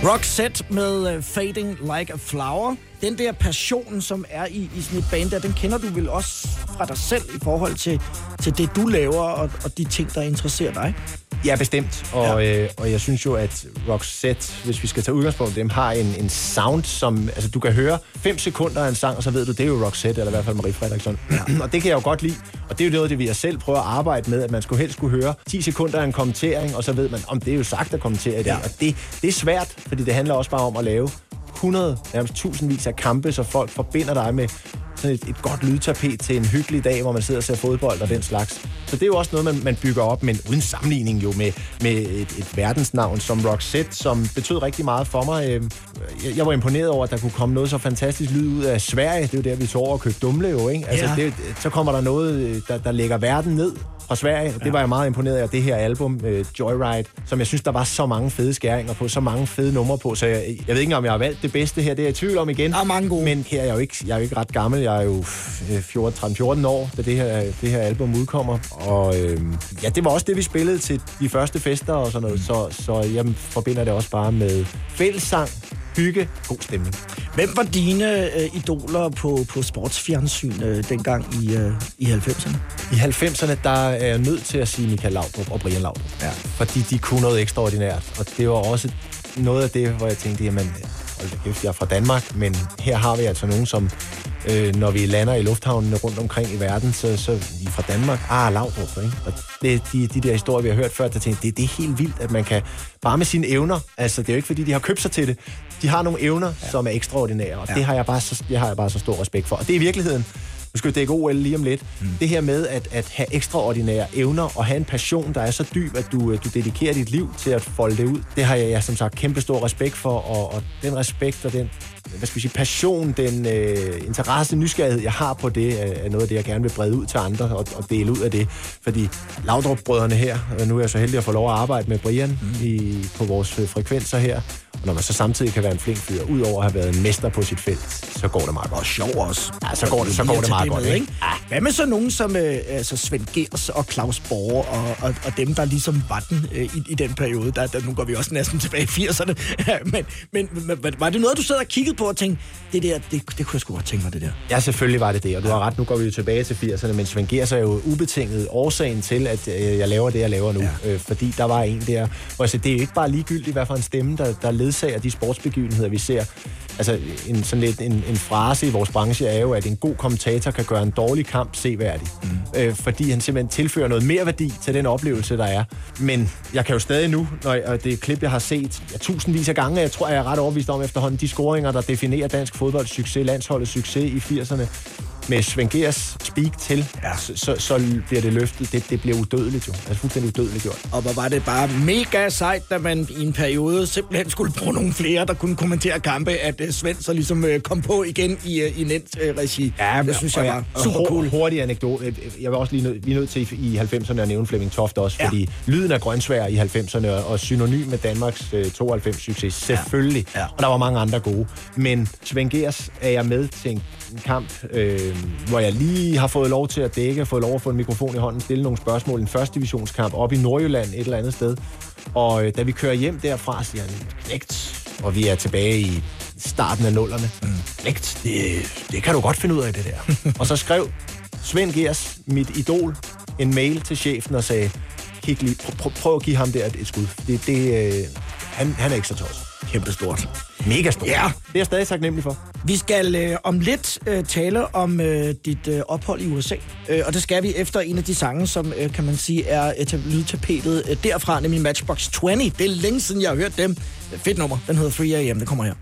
Roxette med uh, Fading Like a Flower. Den der passion, som er i, i sådan et band der, den kender du vel også fra dig selv i forhold til, til det, du laver og, og de ting, der interesserer dig? Ja, bestemt. Og, ja. Øh, og jeg synes jo, at Roxette, hvis vi skal tage udgangspunkt, dem har en, en sound, som... Altså, du kan høre fem sekunder af en sang, og så ved du, det er jo Roxette, eller i hvert fald Marie Fredriksson. Ja. Og det kan jeg jo godt lide. Og det er jo noget, det vi selv prøver at arbejde med, at man skulle helst kunne høre ti sekunder af en kommentering, og så ved man, om det er jo sagt at kommentere i det. Ja. Og det, det er svært, fordi det handler også bare om at lave hundrede, nærmest tusindvis af kampe, så folk forbinder dig med sådan et, et godt lydtapet til en hyggelig dag, hvor man sidder og ser fodbold og den slags. Så det er jo også noget, man, man bygger op, men uden sammenligning jo med, med et, et verdensnavn som Roxette, som betød rigtig meget for mig. Jeg, jeg var imponeret over, at der kunne komme noget så fantastisk lyd ud af Sverige. Det er jo der, vi tog over og købte Dumle jo, ikke? Altså, ja. det, så kommer der noget, der, der lægger verden ned fra Sverige. Ja. Det var jeg meget imponeret af, det her album, uh, Joyride, som jeg synes, der var så mange fede skæringer på, så mange fede numre på, så jeg, jeg ved ikke, om jeg har valgt det bedste her, det er jeg i tvivl om igen. Der er mange gode. Men her er jeg jo ikke, jeg er jo ikke ret gammel, jeg er jo fjorten, tretten fjorten år, da det her, det her album udkommer, og øh, ja, det var også det, vi spillede til de første fester og sådan noget, mm. så, så jeg forbinder det også bare med fællessang, hygge, god stemning. Hvem var dine øh, idoler på, på sportsfjernsyn øh, dengang i, øh, i halvfemserne? I halvfemserne, der er jeg nødt til at sige Michael Laudrup og Brian Laudrup. Ja. Fordi de kunne noget ekstraordinært. Og det var også noget af det, hvor jeg tænkte, jamen, hold da kæft, jeg er fra Danmark, men her har vi altså nogen, som øh, når vi lander i lufthavnene rundt omkring i verden, så, så vi er fra Danmark. Ah, Laudrup, ikke? Og det, de, de der historier, vi har hørt før, der tænkte, det, det er helt vildt, at man kan bare med sine evner, altså det er jo ikke, fordi de har købt sig til det, de har nogle evner, ja. som er ekstraordinære, og ja. det har jeg bare så, det har jeg bare så stor respekt for. Og det er i virkeligheden, nu skal vi dække O L lige om lidt, mm. det her med at, at have ekstraordinære evner og have en passion, der er så dyb, at du, du dedikerer dit liv til at folde det ud, det har jeg, jeg som sagt kæmpe stor respekt for, og, og den respekt og den, hvad skal vi sige, passion, den øh, interesse, nysgerrighed, jeg har på det, er noget af det, jeg gerne vil brede ud til andre og, og dele ud af det. Fordi Laudrup-brødrene her, og nu er jeg så heldig at få lov at arbejde med Brian mm. i, på vores frekvenser her, og når man så samtidig kan være en flink fyr, udover at have været en mester på sit felt, så går det meget godt. Og sjov også. Ja, så går det, så går det meget det godt, med, ikke? Ah. Hvad med så nogen som øh, altså Svend Gers og Claus Borge og, og, og dem, der ligesom var den øh, i, i den periode? Der, der, nu går vi også næsten tilbage i firserne. men, men, men var det noget, du sad og kiggede på og tænkte, det der, det, det kunne jeg sgu godt tænke mig, det der? Ja, selvfølgelig var det det, og du har ret, nu går vi jo tilbage til firserne, men Svend Gers er jo ubetinget årsagen til, at øh, jeg laver det, jeg laver nu. Ja. Øh, fordi der var en der, hvor jeg siger, det er jo ikke bare ligegyldigt, hvad for en stemme, der, der ledsager de sportsbegivenheder, vi ser. Altså, en, sådan lidt, en, en frase i vores branche er jo, at en god kommentator kan gøre en dårlig kamp seværdig. Mm. Øh, fordi han simpelthen tilfører noget mere værdi til den oplevelse, der er. Men jeg kan jo stadig nu, når jeg, det klip, jeg har set ja, tusindvis af gange, jeg tror, jeg er ret overbevist om efterhånden, de scoringer, der definerer dansk fodbolds succes, landsholdets succes i firserne, med Svend Gers speak til, ja. så, så, så bliver det løftet. Det, det bliver udødeligt jo. Altså fuldstændig udødeligt gjort. Og hvor var det bare mega sejt, da man i en periode simpelthen skulle bruge nogle flere, der kunne kommentere kampe, at uh, Svend så ligesom uh, kom på igen i, uh, i Nent-regi. Ja, det synes jeg var ja, super cool. Hurtig anekdote. Jeg var også lige nød, vi er nødt til i halvfemserne at nævne Flemming Toft også, ja. fordi lyden af Grønsvær i halvfemserne og synonym med Danmarks uh, tooghalvfems succes, selvfølgelig. Ja. Ja. Og der var mange andre gode. Men Svend Gers er jeg med til en kamp, øh, hvor jeg lige har fået lov til at dække, fået lov at få en mikrofon i hånden, stille nogle spørgsmål. En første divisionskamp op i Nordjylland et eller andet sted. Og øh, da vi kører hjem derfra, siger han, knægt, og vi er tilbage i starten af nullerne. Mm. Knægt, det, det kan du godt finde ud af, det der. Og så skrev Svend Gers, mit idol, en mail til chefen og sagde, kig lige, pr- pr- prøv at give ham der et, et skud. Det, det, øh, han, han er ikke så tosset. Kæmpe stort. Mega stort. Ja. Det er jeg stadig taknemmelig for. Vi skal øh, om lidt øh, tale om øh, dit øh, ophold i U S A. Øh, og det skal vi efter en af de sange, som øh, kan man sige er et lydtapetet øh, derfra, nemlig Matchbox tyve. Det er længe siden, jeg har hørt dem. Fedt nummer. Den hedder three a m. Det kommer her.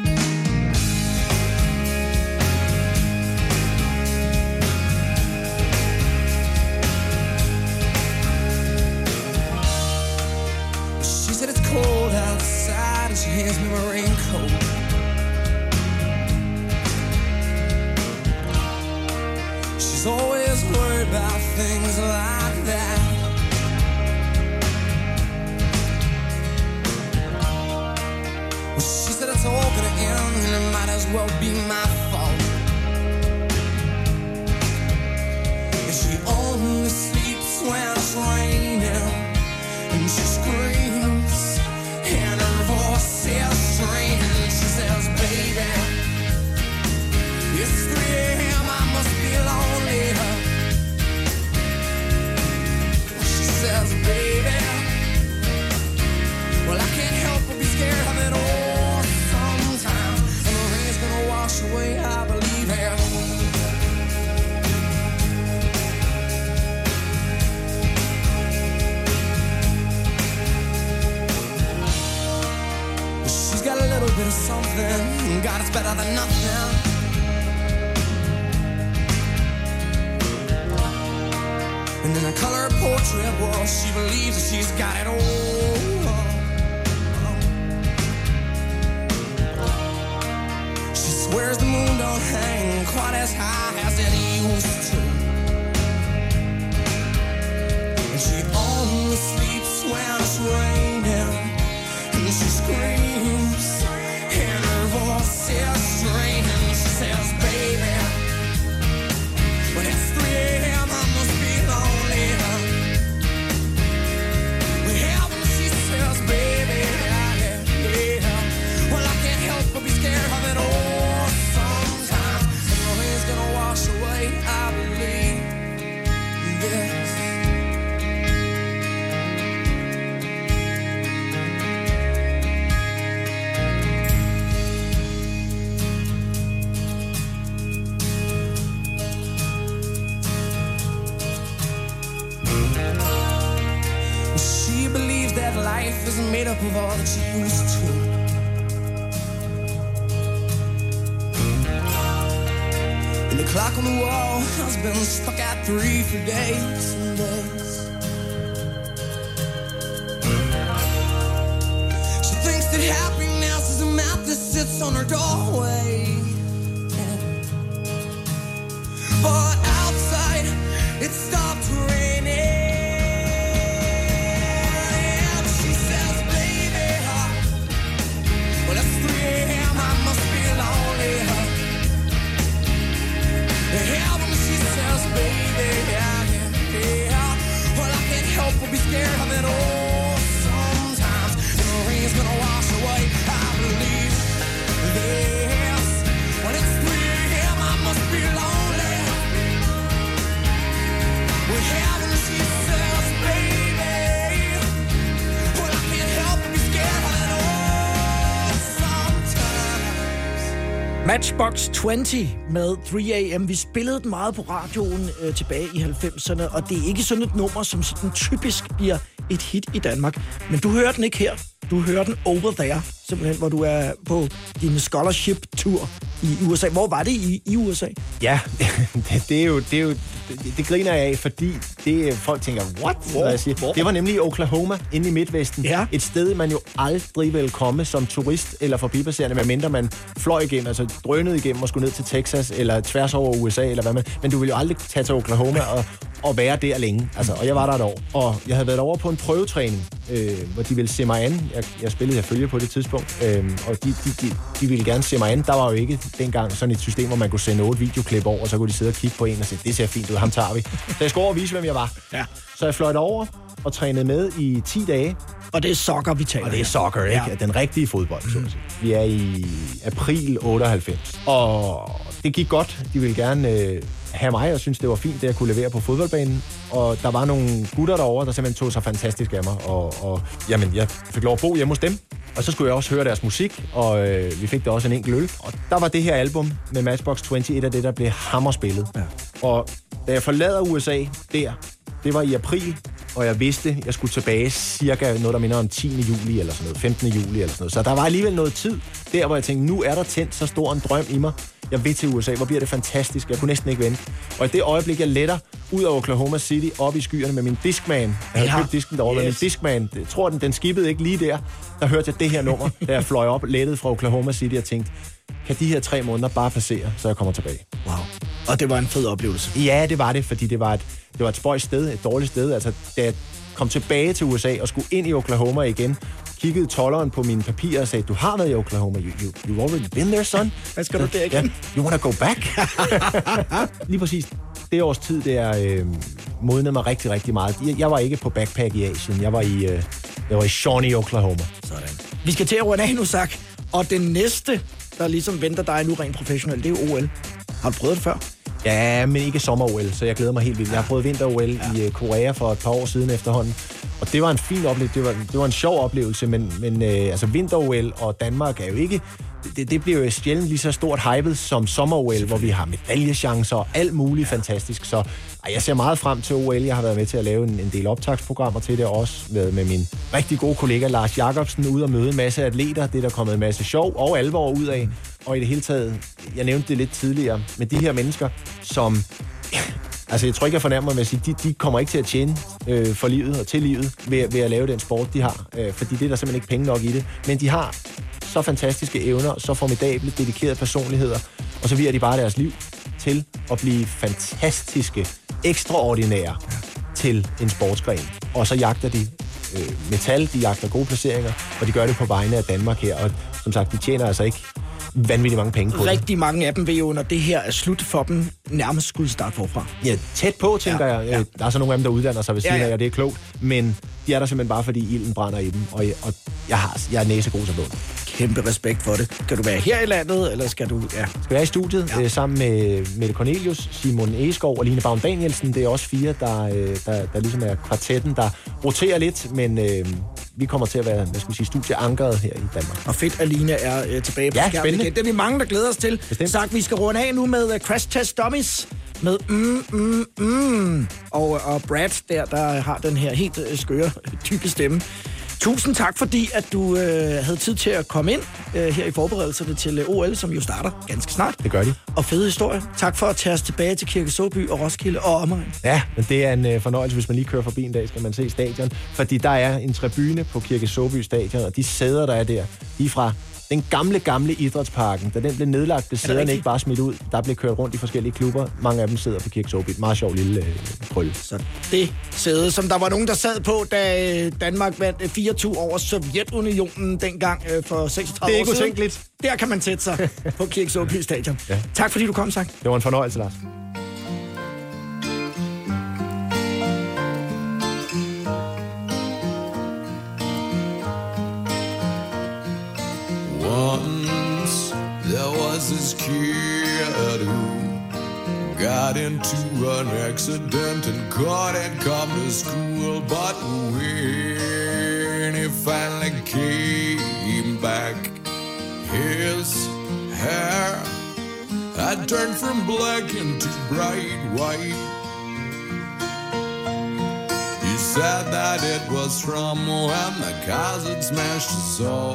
She hands me my raincoat. She's always worried about things like that. Well, she said it's all gonna end and it might as well be my fault. And she only sleeps when it's raining, and she screams and her voice says And in a color portrait wall, she believes that she's got it all. She swears the moon don't hang quite as high as it used to. And she only sleeps when it's raining. And she screams, and her voice is strange. She says, baby, when it's three a.m. I must be lonely. Well, when she says, baby, yeah, yeah, well, I can't help but be scared of it all sometimes. And the rain's gonna wash away, I believe this. She believes that life isn't made up of all that she used to. And the clock on the wall has been stuck at three for days and days. She thinks that happiness is a map that sits on her doorway. But outside, it stopped raining. Be scared of it all sometimes. The rain's gonna wash away, I believe this. When it's three a.m. I must be lonely. We're having she says, baby. Well, I can't help but be scared of it all sometimes. Matchbox tyve med three a.m. Vi spillede den meget på radioen øh, tilbage i halvfemserne, og det er ikke sådan et nummer, som sådan typisk bliver et hit i Danmark. Men du hører den ikke her. Du hører den over there, simpelthen, hvor du er på din scholarship-tur i U S A. Hvor var det i, i U S A? Ja, det, det er jo... Det er jo Det, det griner jeg af, fordi det, folk tænker, what? Hvor? Jeg siger. Hvor? Det var nemlig i Oklahoma, inde i Midtvesten. Ja. Et sted, man jo aldrig vil komme som turist eller forbipasserende, medmindre man fløj igennem, altså drønede igennem og skulle ned til Texas, eller tværs over U S A, eller hvad man... Men du vil jo aldrig tage til Oklahoma og, og være der længe. Altså, og jeg var der et år. Og jeg havde været over på en prøvetræning, øh, hvor de ville se mig an. Jeg, jeg spillede jeg følge på det tidspunkt, øh, og de, de, de, de ville gerne se mig an. Der var jo ikke dengang sådan et system, hvor man kunne sende otte videoklip over, og så kunne de sidde og kigge på en og sige, det ser fint ud, ham tager vi. Så jeg skulle over og vise, hvem jeg var. Ja. Så jeg fløj over og trænede med i ti dage. Og det er soccer, vi taler. Og det er soccer, ikke? Ja. Den rigtige fodbold, så at sige. Vi er i april otteoghalvfems. Og det gik godt. De ville gerne øh, have mig, og synes det var fint, det jeg kunne levere på fodboldbanen. Og der var nogle gutter derovre, der simpelthen tog sig fantastisk af mig. Og, og jamen, jeg fik lov at bo hjemme hos dem. Og så skulle jeg også høre deres musik, og øh, vi fik da også en enkelt øl. Og der var det her album med Matchbox tyve et af det, der blev hammerspillet. Ja. Og da jeg forlader U S A der, det var i april, og jeg vidste, at jeg skulle tilbage cirka noget, der minder om tiende juli eller sådan noget, femtende juli eller sådan noget. Så der var alligevel noget tid der, hvor jeg tænkte, nu er der tændt så stor en drøm i mig. Jeg vil til U S A, hvor bliver det fantastisk. Jeg kunne næsten ikke vente. Og i det øjeblik, jeg letter ud af Oklahoma City, op i skyerne med min Discman. Jeg havde ja. købt disken derovre yes. med min Discman. Jeg tror, den, den skippede ikke lige der. Der hørte jeg det her nummer, da jeg fløj op, lettet fra Oklahoma City og tænkte, kan de her tre måneder bare passere, så jeg kommer tilbage. Wow. Og det var en fed oplevelse. Ja, det var det, fordi det var et, det var et spøjt sted, et dårligt sted. Altså, da jeg kom tilbage til U S A og skulle ind i Oklahoma igen, kiggede tolderen på mine papirer og sagde, du har været i Oklahoma. You, you, you've already been there, son. Hvad skal du der igen? Yeah. You wanna go back? Lige præcis. Det års tid, der øh, modnede mig rigtig, rigtig meget. Jeg, jeg var ikke på backpack i Asien. Jeg var i, øh, jeg var i Shawnee, Oklahoma. Sådan. Vi skal til at runde af nu, Zach. Og det næste, der ligesom venter dig nu rent professionelt, det er O L. Har du prøvet det før? Ja, men ikke sommer-O L, så jeg glæder mig helt vildt. Jeg har prøvet vinter-O L ja. i Korea for et par år siden efterhånden. Og det var en fin oplevelse. Det var, det var en sjov oplevelse, men, men øh, altså vinter-O L og Danmark er jo ikke... Det, det bliver jo sjældent lige så stort hypet som sommer-O L, hvor vi har medaljechancer og alt muligt ja. fantastisk. Så ej, jeg ser meget frem til O L. Jeg har været med til at lave en, en del optagsprogrammer til det også, med, med min rigtig gode kollega Lars Jacobsen, ude og møde en masse atleter. Det er der kommet en masse sjov og alvor ud af. Og i det hele taget, jeg nævnte det lidt tidligere, med de her mennesker, som... Altså, jeg tror ikke, jeg fornærmer mig med at sige, de, de kommer ikke til at tjene øh, for livet og til livet ved, ved at lave den sport, de har. Øh, fordi det er der simpelthen ikke penge nok i det. Men de har så fantastiske evner, så formidable, dedikerede personligheder, og så virer de bare deres liv til at blive fantastiske, ekstraordinære til en sportsgren. Og så jagter de øh, metal, de jagter gode placeringer, og de gør det på vegne af Danmark her. Og som sagt, de tjener altså ikke vanvittigt mange penge på Rigtig det. mange af dem vil jo, når det her er slut for dem, nærmest skulle starte forfra. Ja, tæt på, tænker ja, jeg. Ja. Der er så nogle af dem, der uddanner sig ved siden ja, ja. af, og det er klogt. Men de er der simpelthen bare, fordi ilden brænder i dem, og jeg, og jeg, har, jeg er næsegod som bundt. Kæmpe respekt for det. Kan du være her i landet, eller skal du... Ja. Skal være i studiet ja. øh, sammen med Mette Cornelius, Simon Egeskov og Line Baum-Danielsen. Det er også fire, der, øh, der, der ligesom er kvartetten, der roterer lidt, men øh, vi kommer til at være, hvad skal vi sige, studieankeret her i Danmark. Og fedt, at Line er øh, tilbage på ja, skærmen igen. Det er vi mange, der glæder os til. Bestemt. Sagt, vi skal runde af nu med uh, Crash Test Dummies. Med mm, mm, mm. Og, og Brad der, der har den her helt øh, skøre, tykke stemme. Tusind tak, fordi at du øh, havde tid til at komme ind øh, her i forberedelserne til øh, O L, som jo starter ganske snart. Det gør de. Og fede historie. Tak for at tage os tilbage til Kirke Såby og Roskilde og omegn. Ja, men det er en øh, fornøjelse, hvis man lige kører forbi en dag, skal man se stadion. Fordi der er en tribune på Kirke Såby stadion, og de sæder, der er der, de er fra den gamle, gamle idrætsparken. Da den blev nedlagt, blev sæderne ikke bare smidt ud. Der blev kørt rundt i forskellige klubber. Mange af dem sidder på Kirke Såby. Meget sjov lille øh, krølle. Så det sæde, som der var nogen, der sad på, da Danmark vandt fire to over Sovjetunionen dengang øh, for seksogtredive år siden. Det er ikke utænkeligt. Der kan man sætte sig på Kirke Såby stadion. Ja. Tak fordi du kom, Sang. Det var en fornøjelse, Lars. Once there was this kid who got into an accident and couldn't come to school. But when he finally came back, his hair had turned from black into bright white. He said that it was from when the cars had smashed his soul.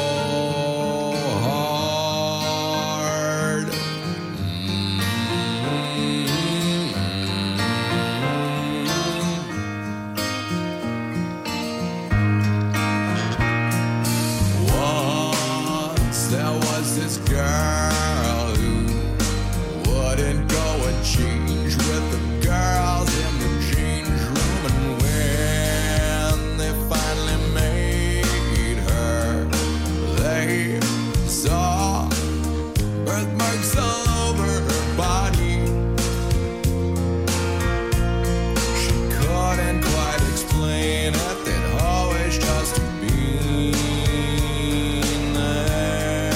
Girl who wouldn't go and change with the girls in the change room, and when they finally made her, they saw birthmarks all over her body. She couldn't quite explain it, they'd always just been there.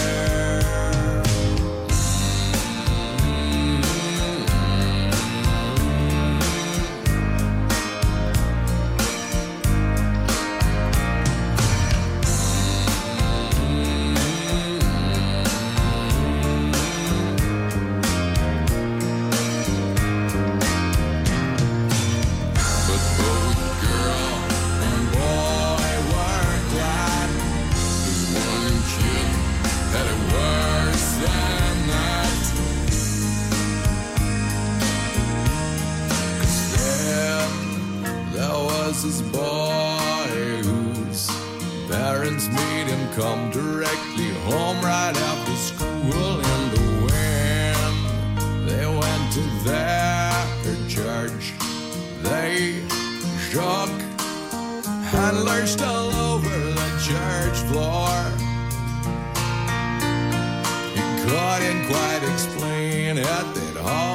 This boy whose parents made him come directly home right after school, and when they went to their church, they shook and lurched all over the church floor. He couldn't quite explain it at all.